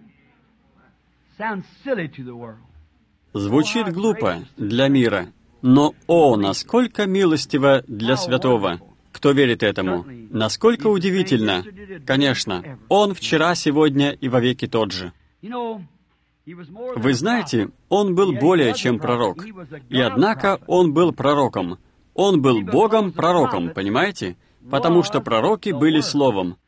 Звучит глупо для мира, но, о, насколько милостиво для святого. Кто верит этому? Насколько удивительно. Конечно, он вчера, сегодня и вовеки тот же. Вы знаете, он был более чем пророк. И однако он был пророком. Он был Богом-пророком, понимаете? Потому что пророки были Словом.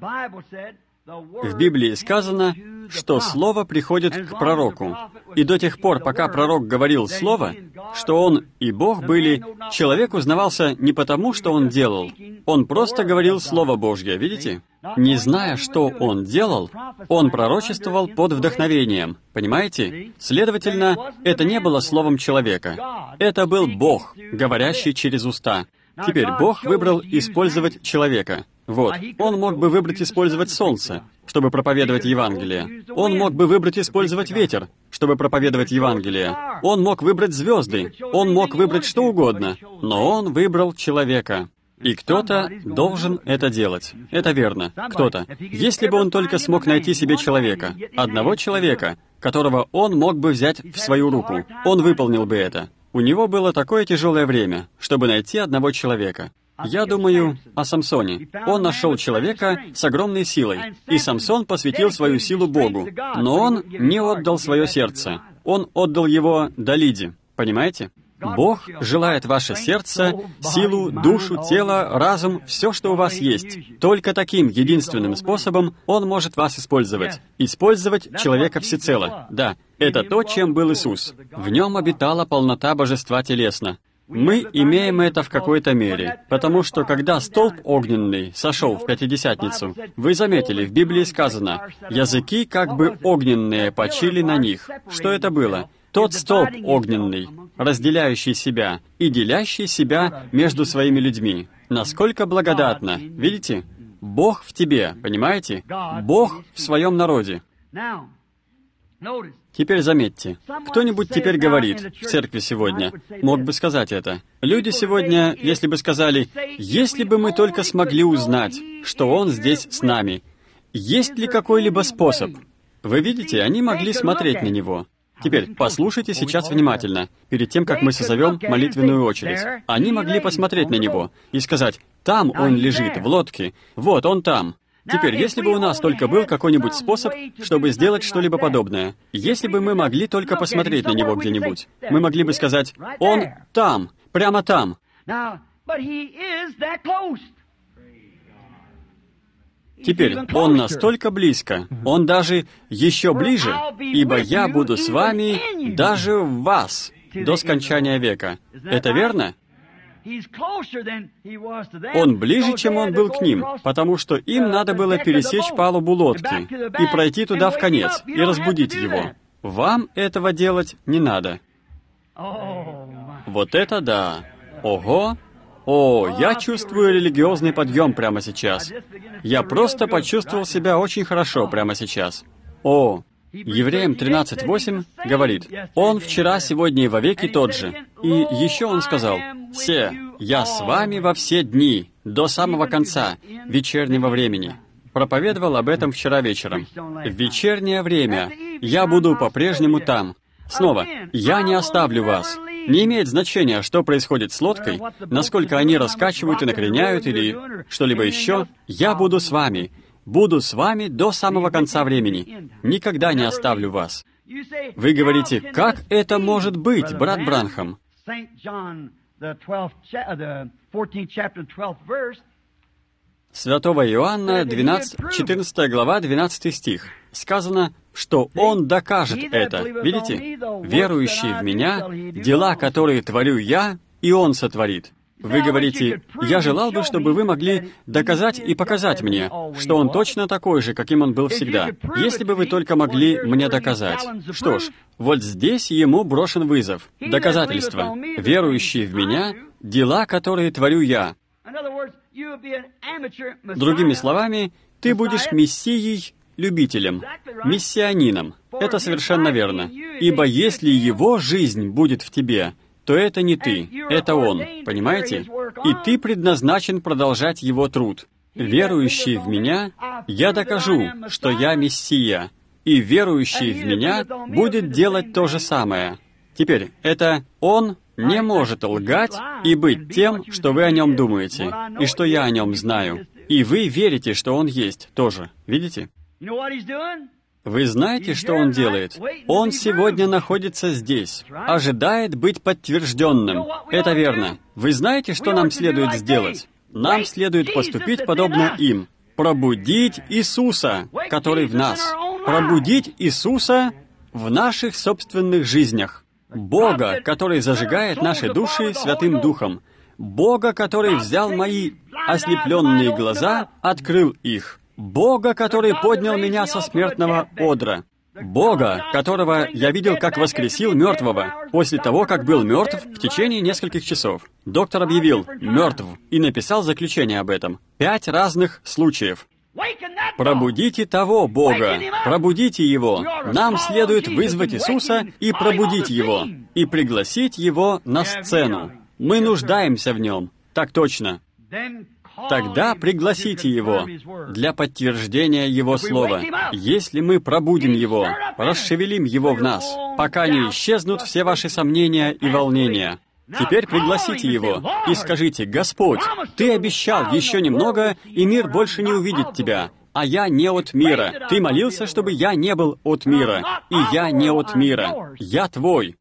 В Библии сказано, что Слово приходит к пророку. И до тех пор, пока пророк говорил Слово, что он и Бог были, человек узнавался не потому, что он делал. Он просто говорил Слово Божье, видите? Не зная, что он делал, он пророчествовал под вдохновением, понимаете? Следовательно, это не было словом человека. Это был Бог, говорящий через уста. Теперь Бог выбрал использовать человека. Вот, он мог бы выбрать использовать солнце, чтобы проповедовать Евангелие. Он мог бы выбрать использовать ветер, чтобы проповедовать Евангелие. Он мог выбрать звезды. Он мог выбрать что угодно. Но он выбрал человека. И кто-то должен это делать. Это верно. Кто-то. Если бы он только смог найти себе человека, одного человека, которого он мог бы взять в свою руку, он выполнил бы это. У него было такое тяжелое время, чтобы найти одного человека. Я думаю о Самсоне. Он нашел человека с огромной силой, и Самсон посвятил свою силу Богу, но он не отдал свое сердце. Он отдал его Далиде. Понимаете? Бог желает ваше сердце, силу, душу, тело, разум, все, что у вас есть. Только таким единственным способом Он может вас использовать. Использовать человека всецело. Да, это то, чем был Иисус. В Нем обитала полнота Божества телесно. Мы имеем это в какой-то мере, потому что когда столб огненный сошел в Пятидесятницу, вы заметили, в Библии сказано, языки как бы огненные почили на них. Что это было? тот столб огненный, разделяющий себя и делящий себя между своими людьми. Насколько благодатно, видите? Бог в тебе, понимаете? Бог в своем народе. Теперь заметьте, кто-нибудь теперь говорит в церкви сегодня, мог бы сказать это. Люди сегодня, если бы сказали, если бы мы только смогли узнать, что Он здесь с нами, есть ли какой-либо способ? Вы видите, они могли смотреть на Него. Теперь послушайте сейчас внимательно, перед тем, как мы созовем молитвенную очередь. Они могли посмотреть на Него и сказать, там Он лежит, в лодке, вот Он там. Теперь, если бы у нас только был какой-нибудь способ, чтобы сделать что-либо подобное, если бы мы могли только посмотреть на Него где-нибудь, мы могли бы сказать, Он там, прямо там. Теперь, Он настолько близко, Он даже еще ближе, ибо я буду с вами даже в вас до скончания века. Это верно? Он ближе, чем Он был к ним, потому что им надо было пересечь палубу лодки и пройти туда в конец, и разбудить Его. Вам этого делать не надо. Вот это да! Ого! О, я чувствую религиозный подъем прямо сейчас. Я просто почувствовал себя очень хорошо прямо сейчас. О, Евреям 13:8 говорит, «Он вчера, сегодня и вовеки тот же». И еще Он сказал, «Се, я с вами во все дни, до самого конца, вечернего времени». Проповедовал об этом вчера вечером. В вечернее время я буду по-прежнему там. Снова, я не оставлю вас. Не имеет значения, что происходит с лодкой, насколько они раскачивают и накреняют или что-либо еще. Я буду с вами. Буду с вами до самого конца времени. Никогда не оставлю вас. Вы говорите, как это может быть, брат Бранхам? Святого Иоанна, 14 глава, 12 стих. Сказано, что Он докажет это. Видите? «Верующий в Меня, дела, которые творю Я, и Он сотворит». Вы говорите, «Я желал бы, чтобы вы могли доказать и показать мне, что Он точно такой же, каким Он был всегда, если бы вы только могли мне доказать». Что ж, вот здесь Ему брошен вызов. Доказательство. «Верующий в Меня, дела, которые творю Я». Другими словами, ты будешь мессией-любителем, миссионином. Это совершенно верно. Ибо если Его жизнь будет в тебе, то это не ты, это Он, понимаете? И ты предназначен продолжать Его труд. Верующий в Меня, я докажу, что я Мессия, и верующий в Меня будет делать то же самое. Теперь, это Он не может лгать и быть тем, что вы о Нем думаете, и что я о Нем знаю. И вы верите, что Он есть тоже. Видите? Вы знаете, что Он делает? Он сегодня находится здесь, ожидает быть подтвержденным. Это верно. Вы знаете, что нам следует сделать? Нам следует поступить подобно им. Пробудить Иисуса, который в нас. Пробудить Иисуса в наших собственных жизнях. Бога, который зажигает наши души Святым Духом. Бога, который взял мои ослепленные глаза, открыл их. Бога, который поднял меня со смертного одра. Бога, которого я видел, как воскресил мертвого, после того, как был мертв в течение нескольких часов. Доктор объявил «мертв» и написал заключение об этом. 5 разных случаев. Пробудите того Бога, пробудите Его. Нам следует вызвать Иисуса и пробудить Его, и пригласить Его на сцену. Мы нуждаемся в Нем. Так точно. Тогда пригласите Его для подтверждения Его Слова. Если мы пробудим Его, расшевелим Его в нас, пока не исчезнут все ваши сомнения и волнения. Теперь пригласите Его и скажите: «Господь, Ты обещал еще немного, и мир больше не увидит Тебя, а я не от мира. Ты молился, чтобы я не был от мира, и я не от мира. Я Твой».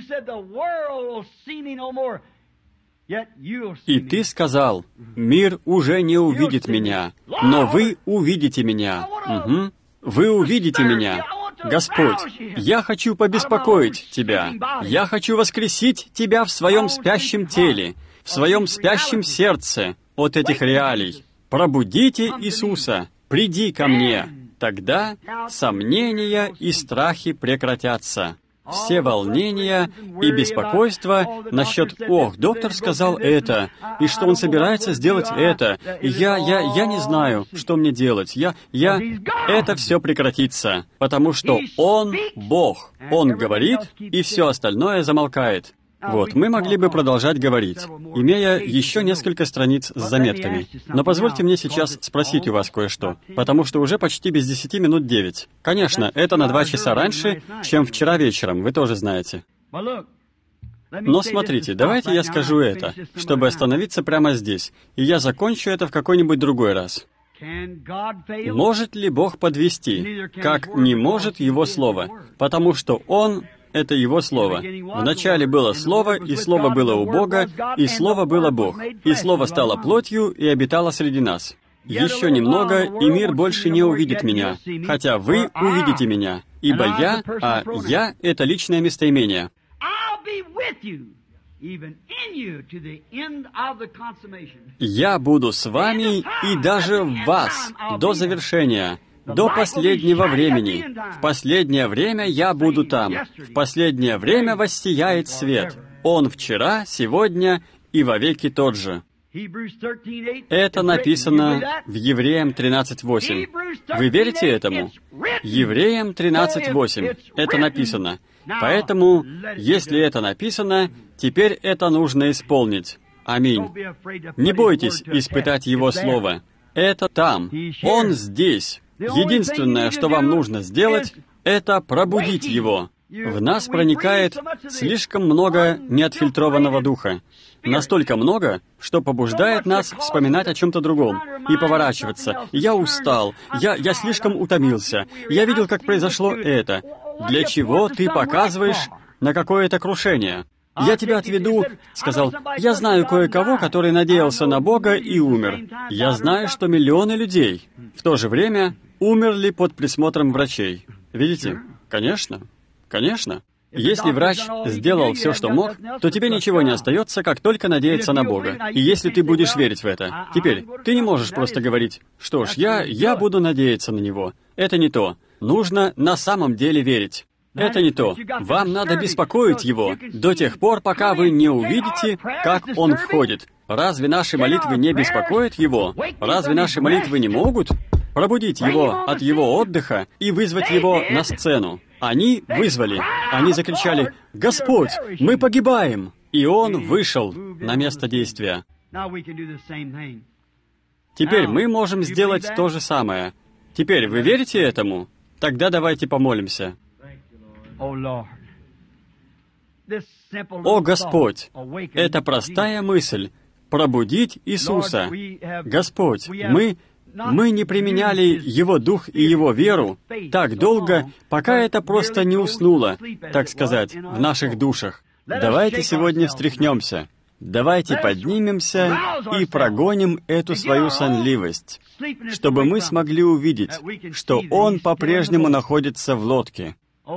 И Ты сказал: «Мир уже не увидит меня, но вы увидите меня». Угу. Вы увидите меня. Господь, я хочу побеспокоить Тебя. Я хочу воскресить Тебя в своем спящем теле, в своем спящем сердце от этих реалий. Пробудите Иисуса. Приди ко мне. Тогда сомнения и страхи прекратятся. все волнения и беспокойство насчет «Ох, доктор сказал это, и что он собирается сделать это, и я не знаю, что мне делать, это все прекратится, потому что Он Бог, Он говорит, и все остальное замолкает». Вот, мы могли бы продолжать говорить, имея еще несколько страниц с заметками. Но позвольте мне сейчас спросить у вас кое-что, потому что уже почти без 10 минут 9. Конечно, это на 2 часа раньше, чем вчера вечером, вы тоже знаете. Но смотрите, давайте я скажу это, чтобы остановиться прямо здесь, и я закончу это в какой-нибудь другой раз. Может ли Бог подвести, как не может Его Слово, потому что Он — это Его Слово. Вначале было Слово, и Слово было у Бога, и Слово было Бог. И Слово стало плотью и обитало среди нас. Еще немного, и мир больше не увидит меня, хотя вы увидите меня, ибо я — это личное местоимение. Я буду с вами и даже в вас до завершения. До последнего времени. В последнее время я буду там. В последнее время воссияет свет. Он вчера, сегодня и вовеки тот же. Это написано в Евреям 13:8. Вы верите этому? Евреям 13:8. Это написано. Поэтому, если это написано, теперь это нужно исполнить. Аминь. Не бойтесь испытать Его Слово. Это там. Он здесь. Единственное, что вам нужно сделать, это пробудить его. В нас проникает слишком много неотфильтрованного духа. Настолько много, что побуждает нас вспоминать о чем-то другом и поворачиваться. Я устал, я слишком утомился, я видел, как произошло это. Для чего ты показываешь на какое-то крушение? «Я тебя отведу», — сказал, «я знаю кое-кого, который надеялся на Бога и умер. Я знаю, что миллионы людей в то же время умерли под присмотром врачей». Видите? Конечно. Если врач сделал все, что мог, то тебе ничего не остается, как только надеяться на Бога. И если ты будешь верить в это, теперь ты не можешь просто говорить, «Что ж, я буду надеяться на Него». Это не то. Нужно на самом деле верить. Это не то. Вам надо беспокоить Его до тех пор, пока вы не увидите, как Он входит. Разве наши молитвы не беспокоят Его? Разве наши молитвы не могут пробудить Его от Его отдыха и вызвать Его на сцену? Они вызвали. Они закричали: «Господь, мы погибаем!» И Он вышел на место действия. Теперь мы можем сделать то же самое. Теперь вы верите этому? Тогда давайте помолимся. О Господь, это простая мысль — пробудить Иисуса. Господь, мы не применяли Его Дух и Его веру так долго, пока это просто не уснуло, так сказать, в наших душах. Давайте сегодня встряхнемся. Давайте поднимемся и прогоним эту свою сонливость, чтобы мы смогли увидеть, что Он по-прежнему находится в лодке.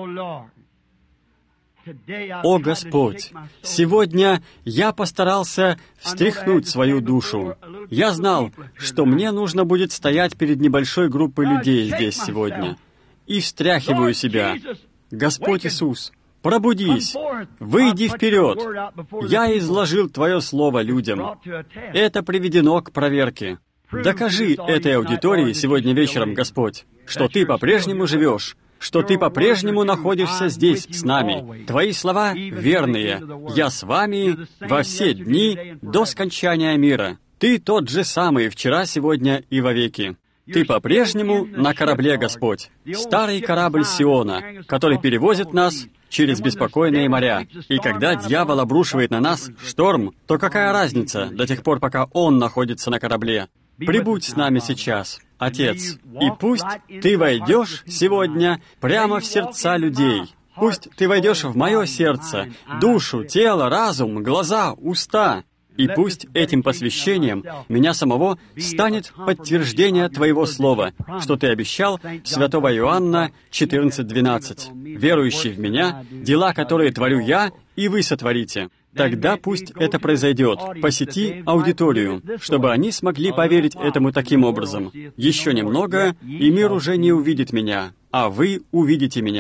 О Господь, сегодня я постарался встряхнуть свою душу. Я знал, что мне нужно будет стоять перед небольшой группой людей здесь сегодня. И встряхиваю себя. Господь Иисус, пробудись, выйди вперед. Я изложил Твое Слово людям. Это приведено к проверке. Докажи этой аудитории сегодня вечером, Господь, что Ты по-прежнему живешь, что Ты по-прежнему находишься здесь с нами. Твои слова верные. Я с вами во все дни до скончания мира. Ты тот же самый вчера, сегодня и вовеки. Ты по-прежнему на корабле, Господь. Старый корабль Сиона, который перевозит нас через беспокойные моря. И когда дьявол обрушивает на нас шторм, то какая разница до тех пор, пока он находится на корабле? Прибудь с нами сейчас, Отец, и пусть Ты войдешь сегодня прямо в сердца людей. Пусть Ты войдешь в мое сердце, душу, тело, разум, глаза, уста. И пусть этим посвящением меня самого станет подтверждение Твоего Слова, что Ты обещал святого Иоанна 14:12. «Верующий в Меня, дела, которые творю Я, и вы сотворите». Тогда пусть это произойдет. Посети аудиторию, чтобы они смогли поверить этому таким образом. Еще немного, и мир уже не увидит меня, а вы увидите меня.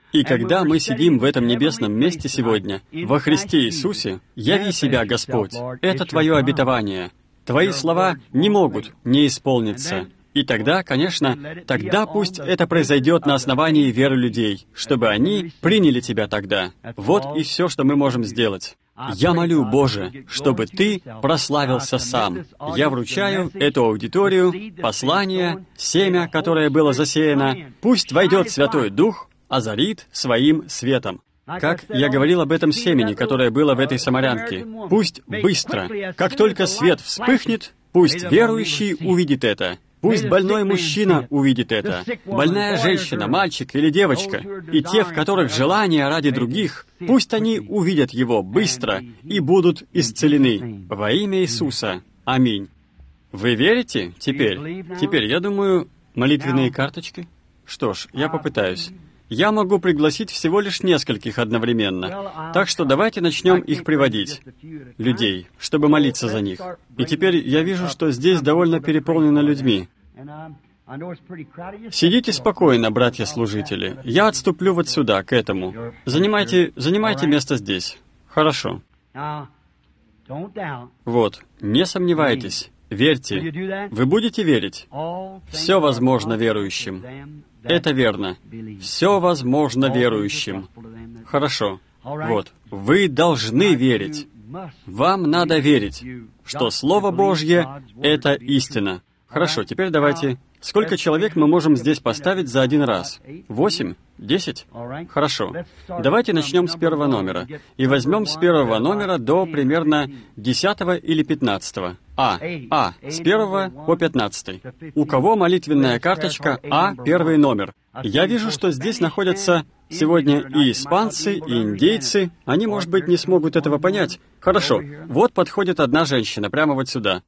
И когда мы сидим в этом небесном месте сегодня, во Христе Иисусе, яви себя, Господь, это Твое обетование. Твои слова не могут не исполниться. И тогда, конечно, тогда пусть это произойдет на основании веры людей, чтобы они приняли Тебя тогда. Вот и все, что мы можем сделать. Я молю, Боже, чтобы Ты прославился сам. Я вручаю эту аудиторию, послание, семя, которое было засеяно. Пусть войдет Святой Дух, озарит своим светом. Как я говорил об этом семени, которое было в этой самарянке. Пусть быстро, как только свет вспыхнет, пусть верующий увидит это. Пусть больной мужчина увидит это, больная женщина, мальчик или девочка, и те, в которых желание ради других, пусть они увидят его быстро и будут исцелены. Во имя Иисуса. Аминь. Вы верите теперь? Теперь, я думаю, молитвенные карточки? Что ж, я попытаюсь. Я могу пригласить всего лишь нескольких одновременно. Так что давайте начнем их приводить, людей, чтобы молиться за них. И теперь я вижу, что здесь довольно переполнено людьми. Сидите спокойно, братья-служители. Я отступлю вот сюда, к этому. Занимайте место здесь. Хорошо. Вот, не сомневайтесь. Верьте. Вы будете верить? Все возможно верующим. Это верно. Все возможно верующим. Хорошо. Вот. Вы должны верить. Вам надо верить, что Слово Божье — это истина. Хорошо, теперь давайте... Сколько человек мы можем здесь поставить за один раз? 8? 10? Хорошо. Давайте начнем с первого номера. И возьмем с первого номера до примерно 10 или 15. С 1 по 15. У кого молитвенная карточка А, первый номер? Я вижу, что здесь находятся сегодня и испанцы, и индейцы. Они, может быть, не смогут этого понять. Хорошо. Вот подходит одна женщина, прямо вот сюда.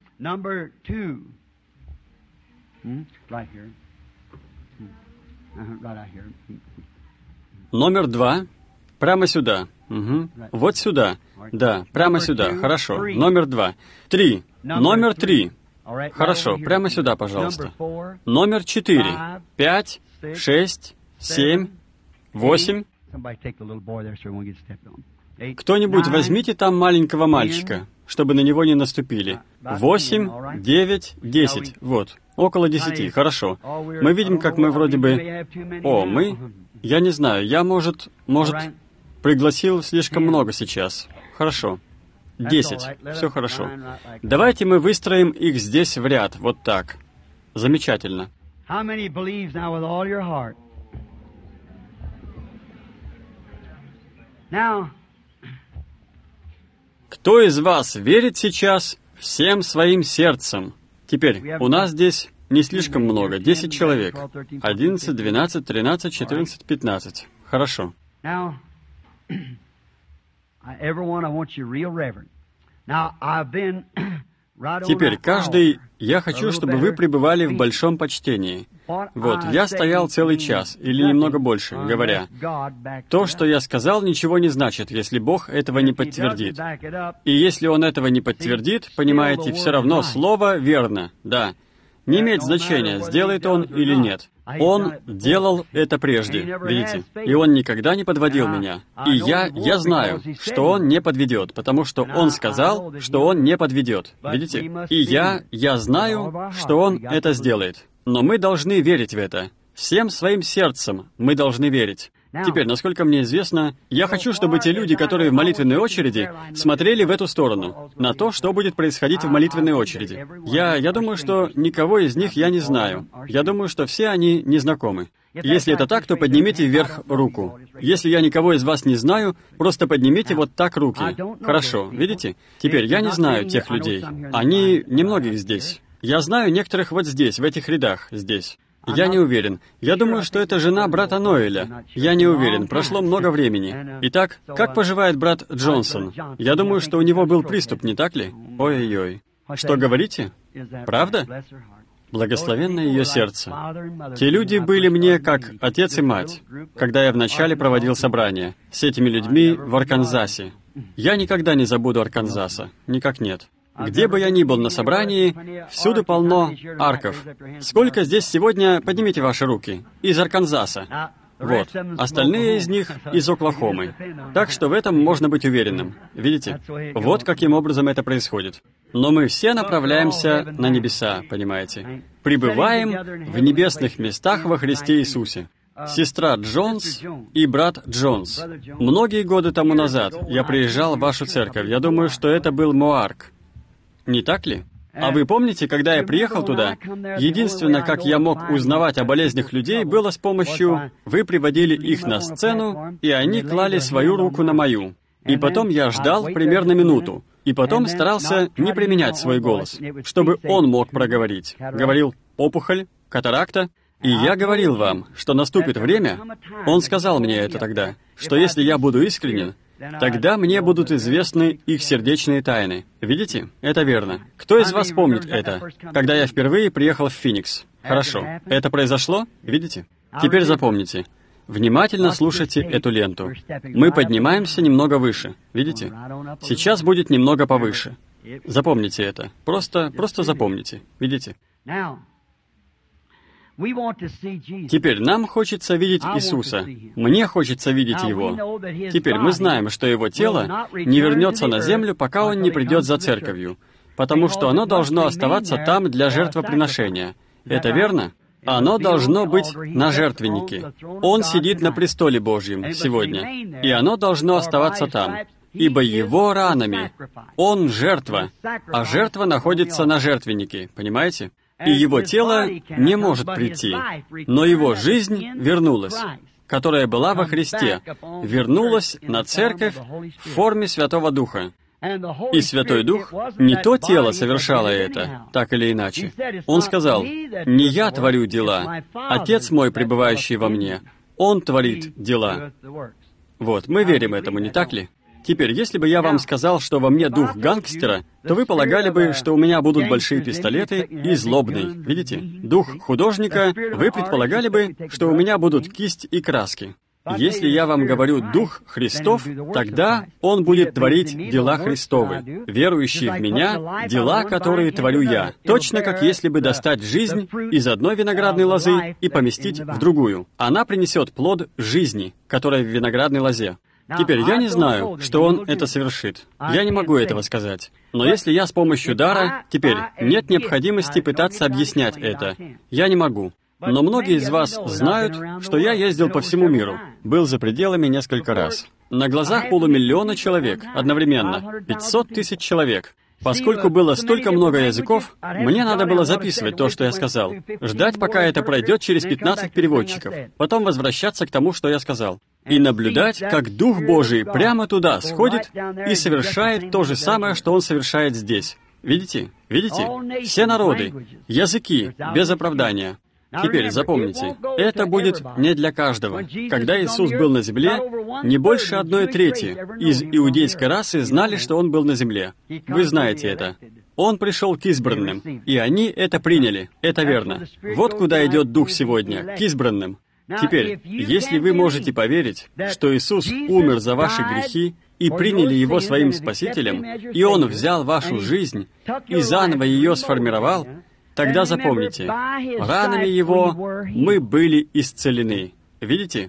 Номер 2. Прямо сюда. Угу. Вот сюда. Да, прямо сюда. Хорошо. Номер 2. 3. Номер 3. Хорошо. Прямо сюда, пожалуйста. Номер 4. 5, 6, 7, 8. Кто-нибудь возьмите там маленького мальчика, чтобы на него не наступили. 8, 9, 10. Вот. Около 10. Хорошо. Мы видим, как мы вроде бы... Я не знаю, я, может, пригласил слишком много сейчас. Хорошо. 10. Все хорошо. Давайте мы выстроим их здесь в ряд, вот так. Замечательно. Кто из вас верит сейчас всем своим сердцем? Теперь, у нас здесь не слишком много, 10 человек. 11, 12, 13, 14, 15. Хорошо. Теперь, каждый, я хочу, чтобы вы пребывали в большом почтении. Вот, я стоял целый час, или немного больше, говоря, то, что я сказал, ничего не значит, если Бог этого не подтвердит. И если Он этого не подтвердит, понимаете, все равно слово верно, да. Не имеет значения, сделает Он или нет. Он делал это прежде, видите? И Он никогда не подводил меня. И я знаю, что Он не подведет, потому что Он сказал, что Он не подведет, видите? И я знаю, что Он это сделает. Но мы должны верить в это. Всем своим сердцем мы должны верить. Теперь, насколько мне известно, я хочу, чтобы те люди, которые в молитвенной очереди, смотрели в эту сторону, на то, что будет происходить в молитвенной очереди. Я думаю, что никого из них я не знаю. Я думаю, что все они не знакомы. Если это так, то поднимите вверх руку. Если я никого из вас не знаю, просто поднимите вот так руки. Хорошо, видите? Теперь, я не знаю тех людей. Они немногих здесь. Я знаю некоторых вот здесь, в этих рядах, здесь. Я не уверен. Я думаю, что это жена брата Ноэля. Я не уверен. Прошло много времени. Итак, как поживает брат Джонсон? Я думаю, что у него был приступ, не так ли? Ой-ой-ой. Что говорите? Правда? Благословенно ее сердце. Те люди были мне как отец и мать, когда я вначале проводил собрание с этими людьми в Арканзасе. Я никогда не забуду Арканзаса. Никак нет. Где бы я ни был на собрании, всюду полно арков. Сколько здесь сегодня, поднимите ваши руки, из Арканзаса? Вот. Остальные из них из Оклахомы. Так что в этом можно быть уверенным. Видите? Вот каким образом это происходит. Но мы все направляемся на небеса, понимаете? Пребываем в небесных местах во Христе Иисусе. Сестра Джонс и брат Джонс. Многие годы тому назад я приезжал в вашу церковь. Я думаю, что это был Моарк. Не так ли? А вы помните, когда я приехал туда, единственное, как я мог узнавать о болезнях людей, было с помощью... Вы приводили их на сцену, и они клали свою руку на мою. И потом я ждал примерно минуту. И потом старался не применять свой голос, чтобы он мог проговорить. Говорил «опухоль», «катаракта». И я говорил вам, что наступит время, он сказал мне это тогда, что если я буду искренен, тогда мне будут известны их сердечные тайны. Видите? Это верно. Кто из вас помнит это? Когда я впервые приехал в Феникс. Хорошо. Это произошло? Видите? Теперь запомните. Внимательно слушайте эту ленту. Мы поднимаемся немного выше. Видите? Сейчас будет немного повыше. Запомните это. Просто запомните. Видите? Теперь нам хочется видеть Иисуса. Мне хочется видеть Его. Теперь мы знаем, что Его тело не вернется на землю, пока Он не придет за церковью, потому что оно должно оставаться там для жертвоприношения. Это верно? Оно должно быть на жертвеннике. Он сидит на престоле Божьем сегодня, и оно должно оставаться там. Ибо Его ранами Он жертва, а жертва находится на жертвеннике, понимаете? И Его тело не может прийти, но Его жизнь вернулась, которая была во Христе, вернулась на церковь в форме Святого Духа. И Святой Дух не то тело совершало это, так или иначе. Он сказал, «Не я творю дела, Отец мой, пребывающий во мне, Он творит дела». Вот, мы верим этому, не так ли? Теперь, если бы я вам сказал, что во мне дух гангстера, то вы полагали бы, что у меня будут большие пистолеты и злобный. Видите? Дух художника, вы предполагали бы, что у меня будут кисть и краски. Если я вам говорю «Дух Христов», тогда Он будет творить дела Христовы, верующие в Меня, дела, которые творю я, точно как если бы достать жизнь из одной виноградной лозы и поместить в другую. Она принесет плод жизни, которая в виноградной лозе. Теперь я не знаю, что Он это совершит. Я не могу этого сказать. Но если я с помощью дара, теперь нет необходимости пытаться объяснять это. Я не могу. Но многие из вас знают, что я ездил по всему миру, был за пределами несколько раз. На глазах 500 000 человек одновременно, 500 тысяч человек. Поскольку было столько много языков, мне надо было записывать то, что я сказал, ждать, пока это пройдет через 15 переводчиков, потом возвращаться к тому, что я сказал, и наблюдать, как Дух Божий прямо туда сходит и совершает то же самое, что Он совершает здесь. Видите? Видите? Все народы, языки, без оправдания. Теперь запомните, это будет не для каждого. Когда Иисус был на земле, не больше 1/3 из иудейской расы знали, что Он был на земле. Вы знаете это. Он пришел к избранным, и они это приняли. Это верно. Вот куда идет Дух сегодня, к избранным. Теперь, если вы можете поверить, что Иисус умер за ваши грехи, и приняли Его своим Спасителем, и Он взял вашу жизнь и заново ее сформировал, тогда запомните, ранами Его мы были исцелены. Видите?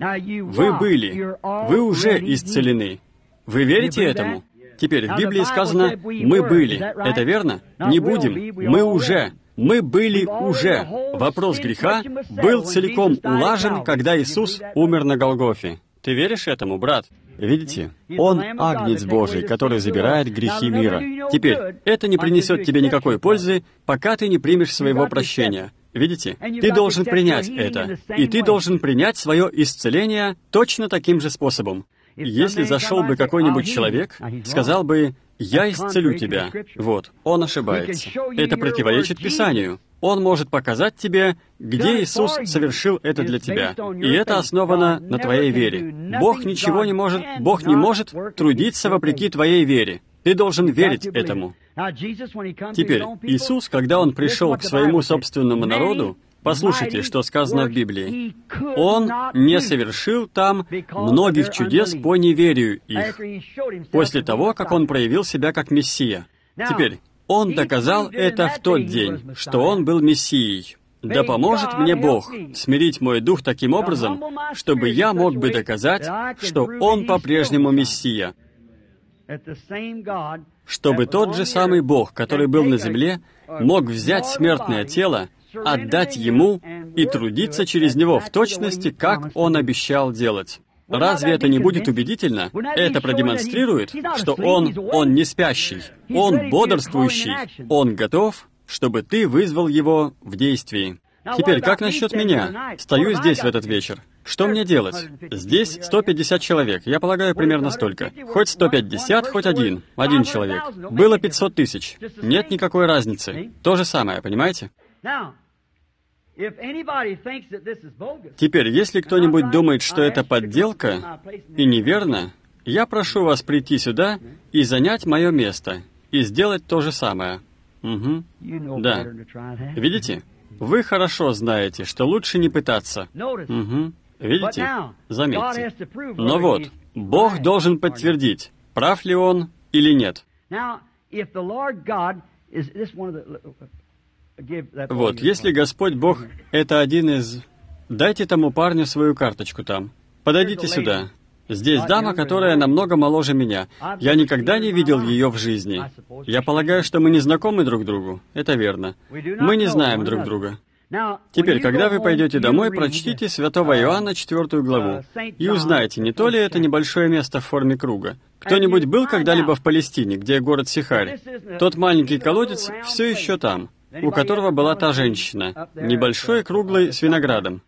Вы уже исцелены. Вы верите этому? Теперь в Библии сказано «мы были». Это верно? Не будем. Мы были уже. Вопрос греха был целиком улажен, когда Иисус умер на Голгофе. Ты веришь этому, брат? Видите? Он Агнец Божий, который забирает грехи мира. Теперь, это не принесет тебе никакой пользы, пока ты не примешь своего прощения. Видите? Ты должен принять это. И ты должен принять свое исцеление точно таким же способом. Если зашел бы какой-нибудь человек, сказал бы «Я исцелю тебя». Вот, он ошибается. Это противоречит Писанию. Он может показать тебе, где Иисус совершил это для тебя. И это основано на твоей вере. Бог не может трудиться вопреки твоей вере. Ты должен верить этому. Теперь, Иисус, когда Он пришел к своему собственному народу, послушайте, что сказано в Библии. Он не совершил там многих чудес по неверию их, после того, как Он проявил себя как Мессия. Теперь, Он доказал это в тот день, что Он был Мессией. Да поможет мне Бог смирить мой дух таким образом, чтобы я мог бы доказать, что Он по-прежнему Мессия. Чтобы тот же самый Бог, который был на земле, мог взять смертное тело, отдать Ему и трудиться через него в точности, как Он обещал делать. Разве это не будет убедительно? Это продемонстрирует, что Он не спящий, Он бодрствующий, Он готов, чтобы ты вызвал Его в действии. Теперь, как насчет меня? Стою здесь в этот вечер. Что мне делать? Здесь 150 человек, я полагаю, примерно столько. Хоть 150, хоть один человек. Было 500 тысяч. Нет никакой разницы. То же самое, понимаете? Теперь, если кто-нибудь думает, что это подделка и неверно, я прошу вас прийти сюда и занять мое место, и сделать то же самое. Угу. Да. Видите? Вы хорошо знаете, что лучше не пытаться. Угу. Видите? Заметьте. Но вот, Бог должен подтвердить, прав ли Он или нет. Вот, если Господь Бог — это один из... Дайте тому парню свою карточку там. Подойдите сюда. Здесь дама, которая намного моложе меня. Я никогда не видел ее в жизни. Я полагаю, что мы не знакомы друг другу. Это верно. Мы не знаем друг друга. Теперь, когда вы пойдете домой, прочтите Святого Иоанна 4 главу и узнаете, не то ли это небольшое место в форме круга. Кто-нибудь был когда-либо в Палестине, где город Сихарь? Тот маленький колодец все еще там, у которого была та женщина, небольшой, круглый, с виноградом.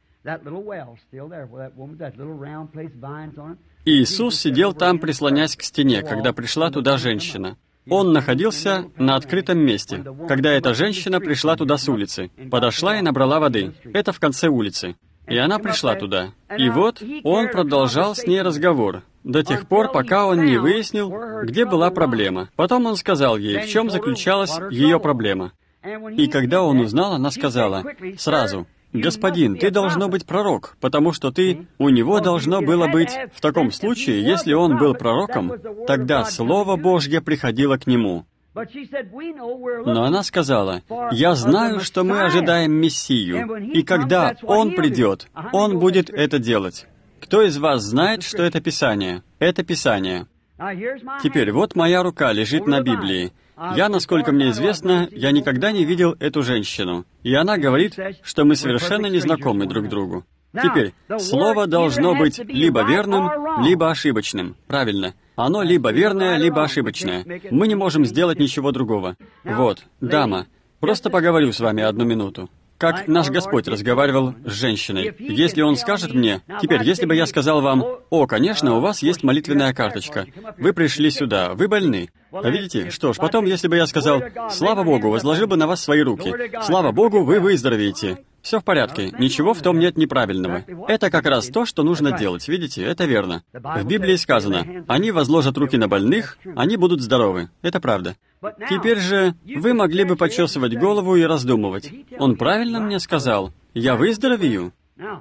И Иисус сидел там, прислонясь к стене, когда пришла туда женщина. Он находился на открытом месте, когда эта женщина пришла туда с улицы, подошла и набрала воды. Это в конце улицы. И она пришла туда. И вот он продолжал с ней разговор, до тех пор, пока он не выяснил, где была проблема. Потом он сказал ей, в чем заключалась ее проблема. И когда он узнал, она сказала сразу: «Господин, ты должно быть пророк, потому что у него должно было быть...» В таком случае, если он был пророком, тогда Слово Божье приходило к нему. Но она сказала: «Я знаю, что мы ожидаем Мессию, и когда Он придет, Он будет это делать». Кто из вас знает, что это Писание? Это Писание. Теперь, вот моя рука лежит на Библии. Я, насколько мне известно, я никогда не видел эту женщину. И она говорит, что мы совершенно не знакомы друг другу. Теперь, слово должно быть либо верным, либо ошибочным. Правильно. Оно либо верное, либо ошибочное. Мы не можем сделать ничего другого. Вот, дама, просто поговорю с вами 1 минуту. Как наш Господь разговаривал с женщиной. Если Он скажет мне, теперь, если бы я сказал вам: «О, конечно, у вас есть молитвенная карточка. Вы пришли сюда, вы больны». А видите? Что ж, потом, если бы я сказал: «Слава Богу, возложил бы на вас свои руки. Слава Богу, вы выздоровеете». Все в порядке, ничего в том нет неправильного. Это как раз то, что нужно делать, видите? Это верно. В Библии сказано: «Они возложат руки на больных, они будут здоровы». Это правда. Теперь же вы могли бы почесывать голову и раздумывать. Он правильно мне сказал: «Я выздоровею».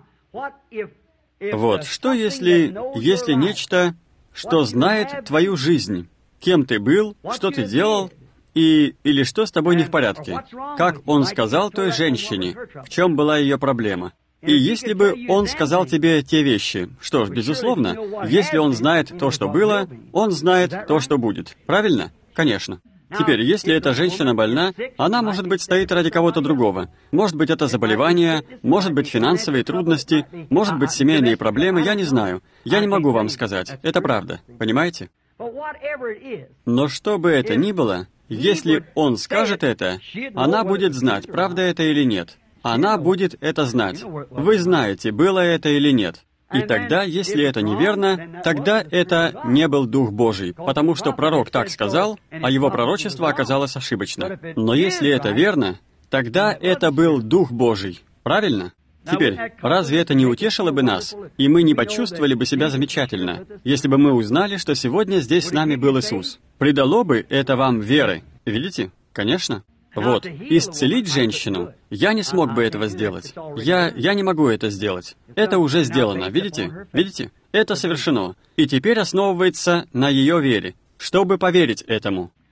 Вот, что если нечто, что знает твою жизнь, кем ты был, что ты делал, или что с тобой не в порядке? Как он сказал той женщине, в чем была ее проблема? И если бы он сказал тебе те вещи, что ж, безусловно, если он знает то, что было, он знает то, что будет. Правильно? Конечно. Теперь, если эта женщина больна, она, может быть, стоит ради кого-то другого. Может быть, это заболевание, может быть, финансовые трудности, может быть, семейные проблемы, я не знаю. Я не могу вам сказать. Это правда. Понимаете? Но что бы это ни было, если он скажет это, она будет знать, правда это или нет. Она будет это знать. Вы знаете, было это или нет. И тогда, если это неверно, тогда это не был Дух Божий, потому что пророк так сказал, а его пророчество оказалось ошибочно. Но если это верно, тогда это был Дух Божий. Правильно? Теперь, разве это не утешило бы нас, и мы не почувствовали бы себя замечательно, если бы мы узнали, что сегодня здесь с нами был Иисус? Придало бы это вам веры. Видите? Конечно. Вот, исцелить женщину, я не смог бы этого сделать. Я не могу это сделать. Это уже сделано, видите? Видите? Это совершено. И теперь основывается на ее вере, чтобы поверить этому.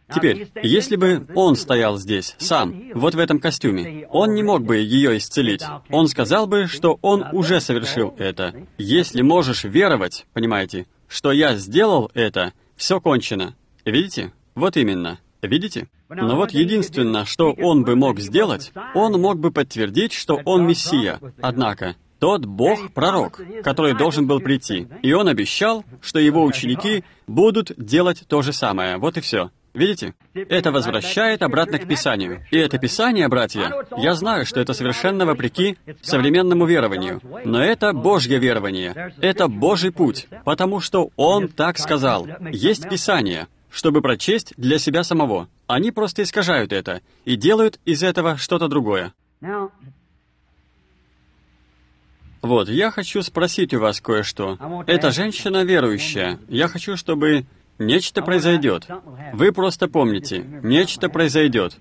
Теперь, если бы он стоял здесь, сам, вот в этом костюме, он не мог бы ее исцелить. Он сказал бы, что он уже совершил это. Если можешь веровать, понимаете, что я сделал это, все кончено. Видите? Вот именно. Видите? Но вот единственное, что он бы мог сделать, он мог бы подтвердить, что он Мессия. Однако, тот Бог-пророк, который должен был прийти, и он обещал, что его ученики будут делать то же самое. Вот и все. Видите? Это возвращает обратно к Писанию. И это Писание, братья, я знаю, что это совершенно вопреки современному верованию, но это Божье верование, это Божий путь, потому что Он так сказал. Есть Писание, чтобы прочесть для себя самого. Они просто искажают это и делают из этого что-то другое. Вот, я хочу спросить у вас кое-что. Эта женщина верующая. Я хочу, чтобы нечто произойдет. Вы просто помните, нечто произойдет.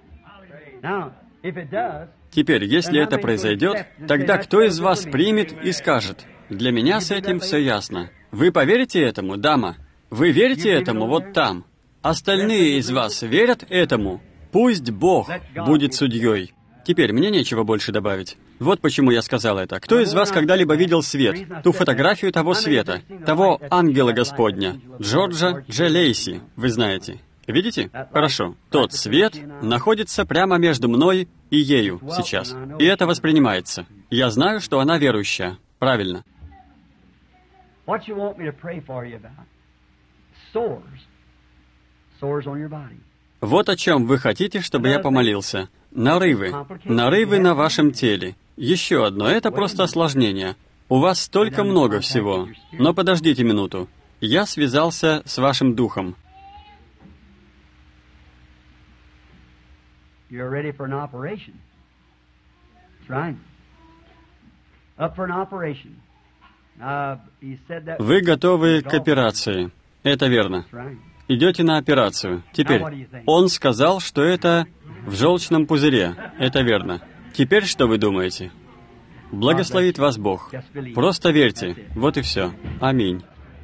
Теперь, если это произойдет, тогда кто из вас примет и скажет: «Для меня с этим все ясно». Вы поверите этому, дама? Вы верите этому вот там? Остальные из вас верят этому? Пусть Бог будет судьей. Теперь мне нечего больше добавить. Вот почему я сказал это. Кто из вас когда-либо видел свет? Ту фотографию того света, того ангела Господня, Джорджа Дж. Лейси, вы знаете. Видите? Хорошо. Тот свет находится прямо между мной и ею сейчас. И это воспринимается. Я знаю, что она верующая. Правильно. Вот о чем вы хотите, чтобы я помолился. Нарывы. Нарывы на вашем теле. Еще одно. Это просто осложнение. У вас столько много всего. Но подождите минуту. Я связался с вашим духом. Вы готовы к операции. Это верно. Идете на операцию. Теперь, он сказал, что это в желчном пузыре. Это верно. Теперь что вы думаете? Благословит вас Бог. Просто верьте. Вот и все. Аминь.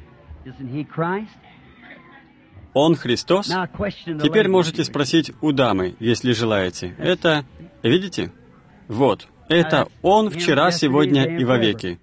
Он Христос? Теперь можете спросить у дамы, если желаете. Это, видите? Вот. Это Он вчера, сегодня и вовеки.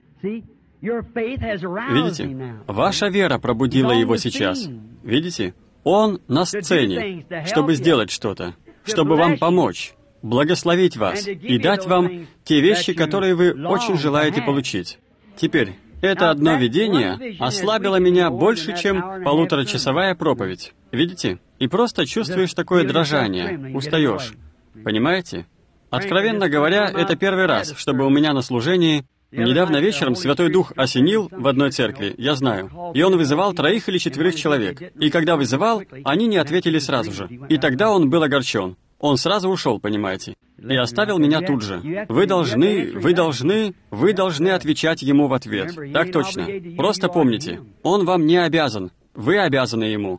Видите? Ваша вера пробудила его сейчас. Видите? Он на сцене, чтобы сделать что-то, чтобы вам помочь, благословить вас и дать вам те вещи, которые вы очень желаете получить. Теперь, это одно видение ослабило меня больше, чем полуторачасовая проповедь. Видите? И просто чувствуешь такое дрожание, устаешь. Понимаете? Откровенно говоря, это первый раз, чтобы у меня на служении... Недавно вечером Святой Дух осенил в одной церкви, я знаю, и он вызывал 3 или 4 человек. И когда вызывал, они не ответили сразу же. И тогда он был огорчен. Он сразу ушел, понимаете, и оставил меня тут же. Вы должны отвечать ему в ответ. Так точно. Просто помните, он вам не обязан. Вы обязаны ему.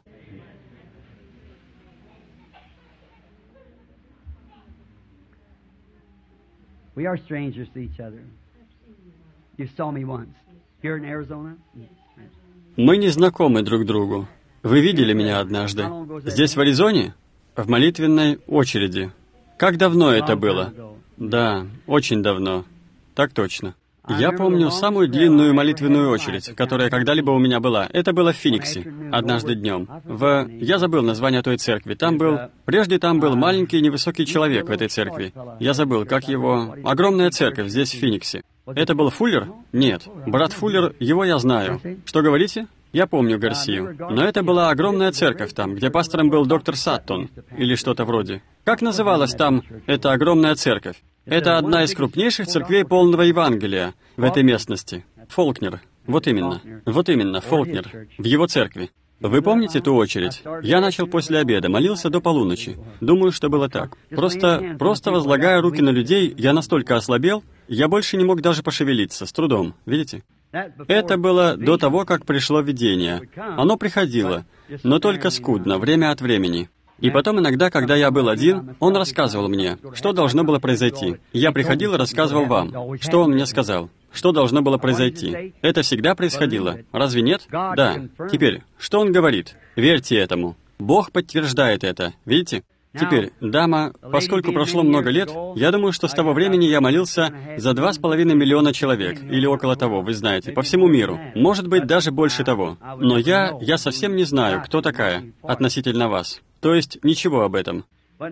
We are strangers to each other. You saw me once. Here in Arizona. Мы не знакомы друг другу. Вы видели меня однажды. Здесь, в Аризоне? В молитвенной очереди. Как давно это было? Да, очень давно. Так точно. Я помню самую длинную молитвенную очередь, которая когда-либо у меня была. Это было в Финиксе, однажды днем. Я забыл название той церкви. Прежде там был маленький невысокий человек в этой церкви. Я забыл, как его... Огромная церковь здесь, в Финиксе. Это был Фуллер? Нет. Брат Фуллер, его я знаю. Что говорите? Я помню Гарсию. Но это была огромная церковь там, где пастором был доктор Саттон, или что-то вроде. Как называлась там эта огромная церковь? Это одна из крупнейших церквей полного Евангелия в этой местности. Фолкнер. Вот именно, Фолкнер. В его церкви. Вы помните ту очередь? Я начал после обеда, молился до полуночи. Думаю, что было так. Просто возлагая руки на людей, я настолько ослабел, я больше не мог даже пошевелиться, с трудом. Видите? Это было до того, как пришло видение. Оно приходило, но только скудно, время от времени. И потом иногда, когда я был один, он рассказывал мне, что должно было произойти. Я приходил и рассказывал вам, что он мне сказал, что должно было произойти. Это всегда происходило. Разве нет? Да. Теперь, что он говорит? Верьте этому. Бог подтверждает это. Видите? Теперь, дама, поскольку прошло много лет, я думаю, что с того времени я молился за 2,5 миллиона человек, или около того, вы знаете, по всему миру. Может быть, даже больше того. Но я совсем не знаю, кто такая относительно вас. То есть, ничего об этом.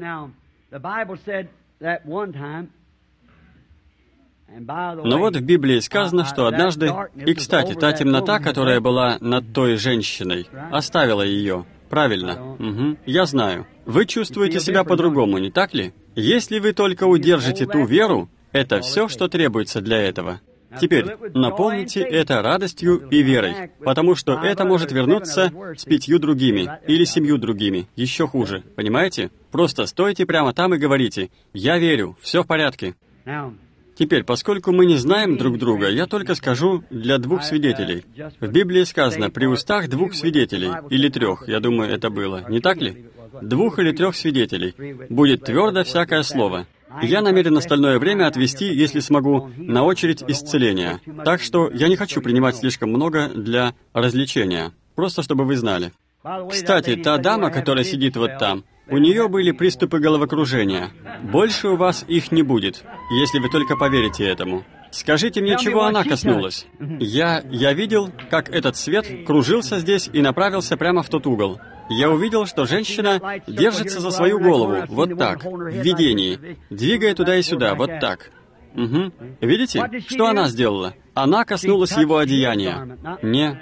Но вот в Библии сказано, что однажды... И, кстати, та темнота, которая была над той женщиной, оставила ее. Правильно. Угу. Я знаю. Вы чувствуете себя по-другому, не так ли? Если вы только удержите ту веру, это все, что требуется для этого. Теперь, наполните это радостью и верой, потому что это может вернуться с 5 другими или 7 другими, еще хуже, понимаете? Просто стойте прямо там и говорите: «Я верю, все в порядке». Теперь, поскольку мы не знаем друг друга, я только скажу для 2 свидетелей. В Библии сказано: «При устах 2 свидетелей», или 3, я думаю, это было, не так ли? 2 или 3 свидетелей. Будет твердо всякое слово. Я намерен остальное время отвести, если смогу, на очередь исцеления. Так что я не хочу принимать слишком много для развлечения. Просто чтобы вы знали. Кстати, та дама, которая сидит вот там, у нее были приступы головокружения. Больше у вас их не будет, если вы только поверите этому. Скажите мне, чего она коснулась? Я видел, как этот свет кружился здесь и направился прямо в тот угол. Я увидел, что женщина держится за свою голову, вот так, в видении, двигая туда и сюда, вот так. Угу. Видите, что она сделала? Она коснулась его одеяния. Не.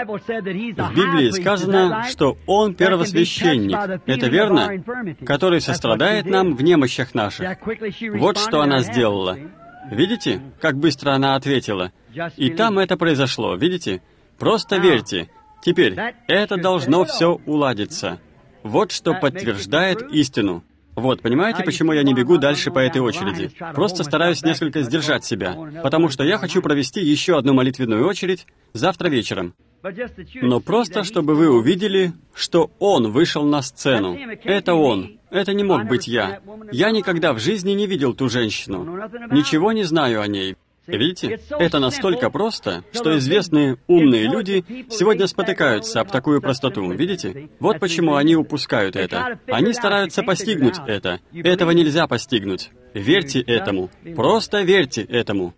В Библии сказано, что он первосвященник. Это верно? Который сострадает нам в немощах наших. Вот что она сделала. Видите, как быстро она ответила? И там это произошло, видите? Просто верьте. Теперь, это должно все уладиться. Вот что подтверждает истину. Вот, понимаете, почему я не бегу дальше по этой очереди? Просто стараюсь несколько сдержать себя, потому что я хочу провести еще одну молитвенную очередь завтра вечером. Но просто, чтобы вы увидели, что он вышел на сцену. Это он. Это не мог быть я. Я никогда в жизни не видел ту женщину. Ничего не знаю о ней. Видите, это настолько просто, что известные умные люди сегодня спотыкаются об такую простоту. Видите? Вот почему они упускают это. Они стараются постигнуть это. Этого нельзя постигнуть. Верьте этому. Просто верьте этому.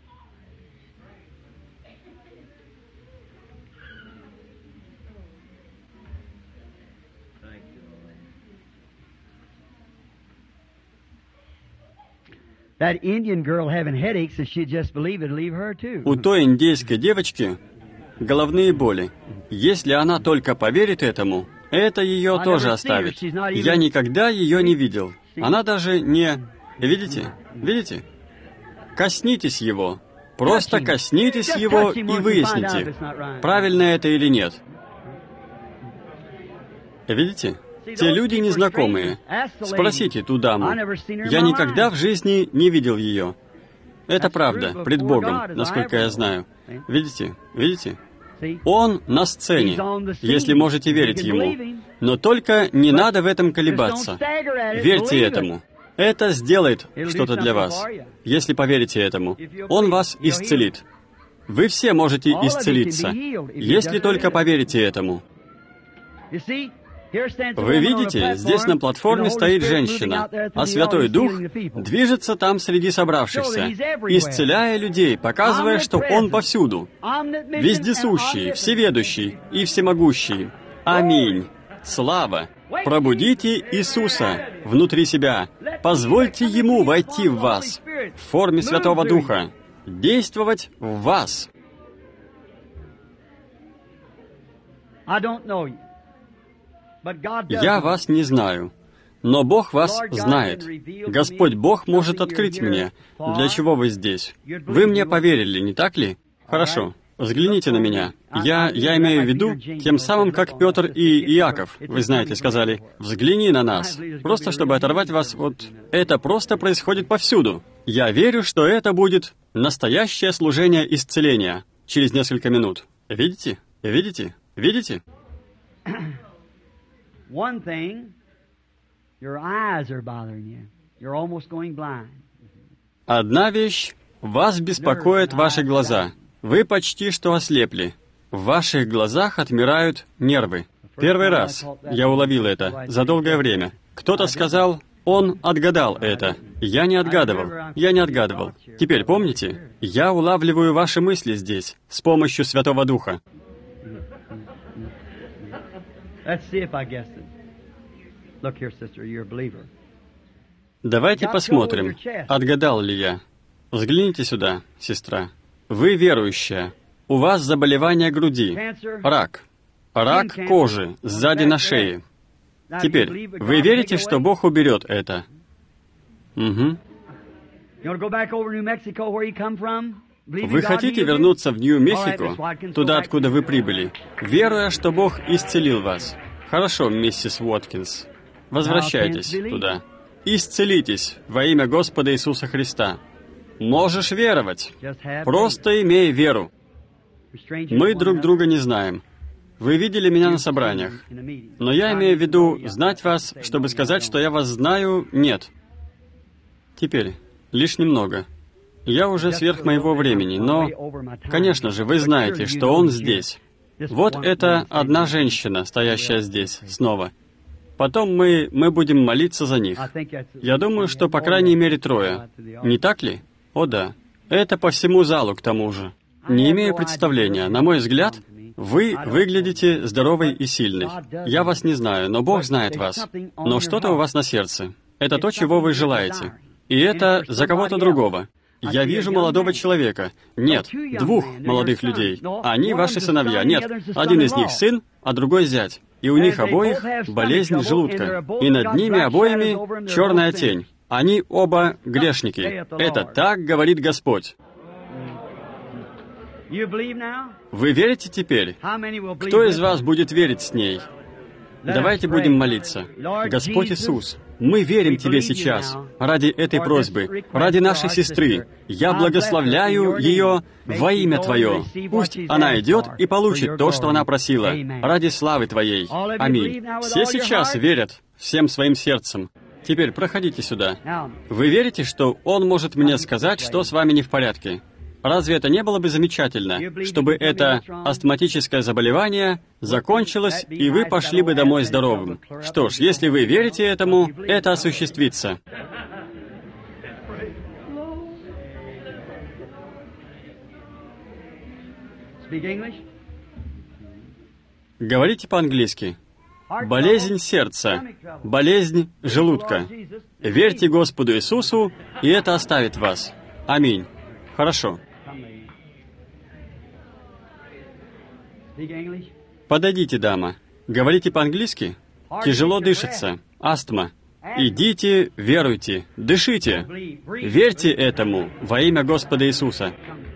У той индейской девочки головные боли. Если она только поверит этому, это ее тоже оставит. Я никогда ее не видел. Она даже не... Видите? Видите? Коснитесь его. Просто коснитесь его и выясните, правильно это или нет. Видите? Те люди незнакомые. Спросите ту даму. Я никогда в жизни не видел ее. Это правда, пред Богом, насколько я знаю. Видите? Видите? Он на сцене, если можете верить ему. Но только не надо в этом колебаться. Верьте этому. Это сделает что-то для вас, если поверите этому. Он вас исцелит. Вы все можете исцелиться, если только поверите этому. Вы видите, здесь на платформе стоит женщина, а Святой Дух движется там среди собравшихся, исцеляя людей, показывая, что Он повсюду, вездесущий, всеведущий и всемогущий. Аминь. Слава! Пробудите Иисуса внутри себя. Позвольте Ему войти в вас в форме Святого Духа, действовать в вас. Я вас не знаю, но Бог вас знает. Господь Бог может открыть мне, для чего вы здесь. Вы мне поверили, не так ли? Хорошо, взгляните на меня. Я имею в виду, тем самым, как Петр и Иаков, вы знаете, сказали: «Взгляни на нас», просто чтобы оторвать вас от... Это просто происходит повсюду. Я верю, что это будет настоящее служение исцеления через несколько минут. Видите? Видите? Видите? One thing, your eyes are bothering you. You're almost going blind. Одна вещь, вас беспокоят ваши глаза. Вы почти что ослепли. В ваших глазах отмирают нервы. Первый раз я уловил это за долгое время. Кто-то сказал, он отгадал это. Я не отгадывал. Теперь помните, я улавливаю ваши мысли здесь с помощью Святого Духа. Давайте посмотрим, отгадал ли я. Взгляните сюда, сестра. Вы верующая. У вас заболевание груди, рак кожи сзади на шее. Теперь, вы верите, что Бог уберет это? Угу. Вы хотите вернуться в Нью-Мехико, туда, откуда вы прибыли, веруя, что Бог исцелил вас? Хорошо, миссис Уоткинс. Возвращайтесь туда. Исцелитесь во имя Господа Иисуса Христа. Можешь веровать. Просто имей веру. Мы друг друга не знаем. Вы видели меня на собраниях. Но я имею в виду знать вас, чтобы сказать, что я вас знаю, нет. Теперь, лишь немного. Я уже сверх моего времени, но, конечно же, вы знаете, что он здесь. Вот это одна женщина, стоящая здесь, снова. Потом мы будем молиться за них. Я думаю, что по крайней мере 3. Не так ли? О да. Это по всему залу, к тому же. Не имею представления. На мой взгляд, вы выглядите здоровой и сильной. Я вас не знаю, но Бог знает вас. Но что-то у вас на сердце. Это то, чего вы желаете. И это за кого-то другого. Я вижу молодого человека. Нет, 2 молодых людей. Они ваши сыновья. Нет, один из них сын, а другой зять. И у них обоих болезнь желудка. И над ними обоими черная тень. Они оба грешники. Это так говорит Господь. Вы верите теперь? Кто из вас будет верить с ней? Давайте будем молиться. Господь Иисус, мы верим Тебе сейчас, ради этой просьбы, ради нашей сестры. Я благословляю ее во имя Твое. Пусть она идет и получит то, что она просила, ради славы Твоей. Аминь. Все сейчас верят всем своим сердцем. Теперь проходите сюда. Вы верите, что Он может мне сказать, что с вами не в порядке? Разве это не было бы замечательно, чтобы это астматическое заболевание закончилось, и вы пошли бы домой здоровым? Что ж, если вы верите этому, это осуществится. Говорите по-английски. Болезнь сердца, болезнь желудка. Верьте Господу Иисусу, и это оставит вас. Аминь. Хорошо. Подойдите, дама. Говорите по-английски? Тяжело дышится. Астма. Идите, веруйте, дышите. Верьте этому во имя Господа Иисуса.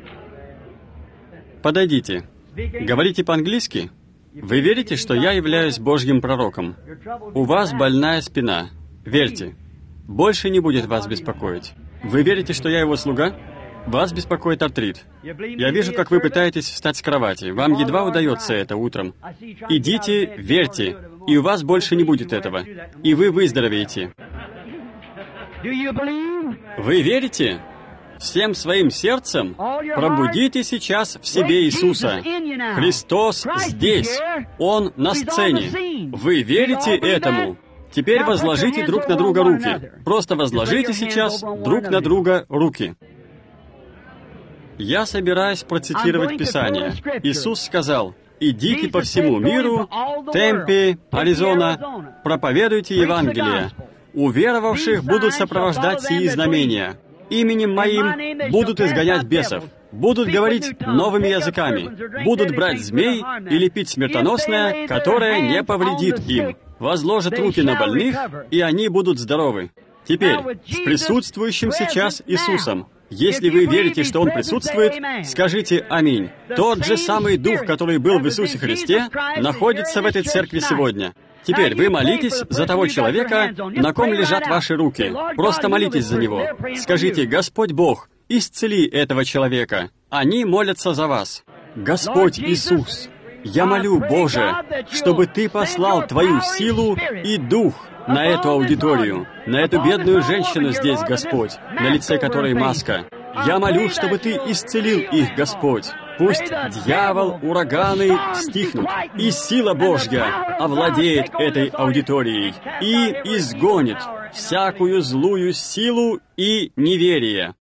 Подойдите. Говорите по-английски? Вы верите, что я являюсь Божьим пророком? У вас больная спина. Верьте. Больше не будет вас беспокоить. Вы верите, что я его слуга? Вас беспокоит артрит. Я вижу, как вы пытаетесь встать с кровати. Вам едва удается это утром. Идите, верьте, и у вас больше не будет этого. И вы выздоровеете. Вы верите? Всем своим сердцем пробудите сейчас в себе Иисуса. Христос здесь. Он на сцене. Вы верите этому? Теперь возложите друг на друга руки. Просто возложите сейчас друг на друга руки. Я собираюсь процитировать Писание. Иисус сказал: «Идите по всему миру, Темпе, Аризона, проповедуйте Евангелие. Уверовавших будут сопровождать сии знамения. Именем Моим будут изгонять бесов, будут говорить новыми языками, будут брать змей или пить смертоносное, которое не повредит им. Возложат руки на больных, и они будут здоровы». Теперь, с присутствующим сейчас Иисусом, если вы верите, что Он присутствует, скажите «Аминь». Тот же самый Дух, который был в Иисусе Христе, находится в этой церкви сегодня. Теперь вы молитесь за того человека, на ком лежат ваши руки. Просто молитесь за него. Скажите: «Господь Бог, исцели этого человека». Они молятся за вас. Господь Иисус, я молю, Боже, чтобы Ты послал Твою силу и Дух на эту аудиторию, на эту бедную женщину здесь, Господь, на лице которой маска. Я молю, чтобы Ты исцелил их, Господь. Пусть дьявол, ураганы стихнут, и сила Божья овладеет этой аудиторией и изгонит всякую злую силу и неверие.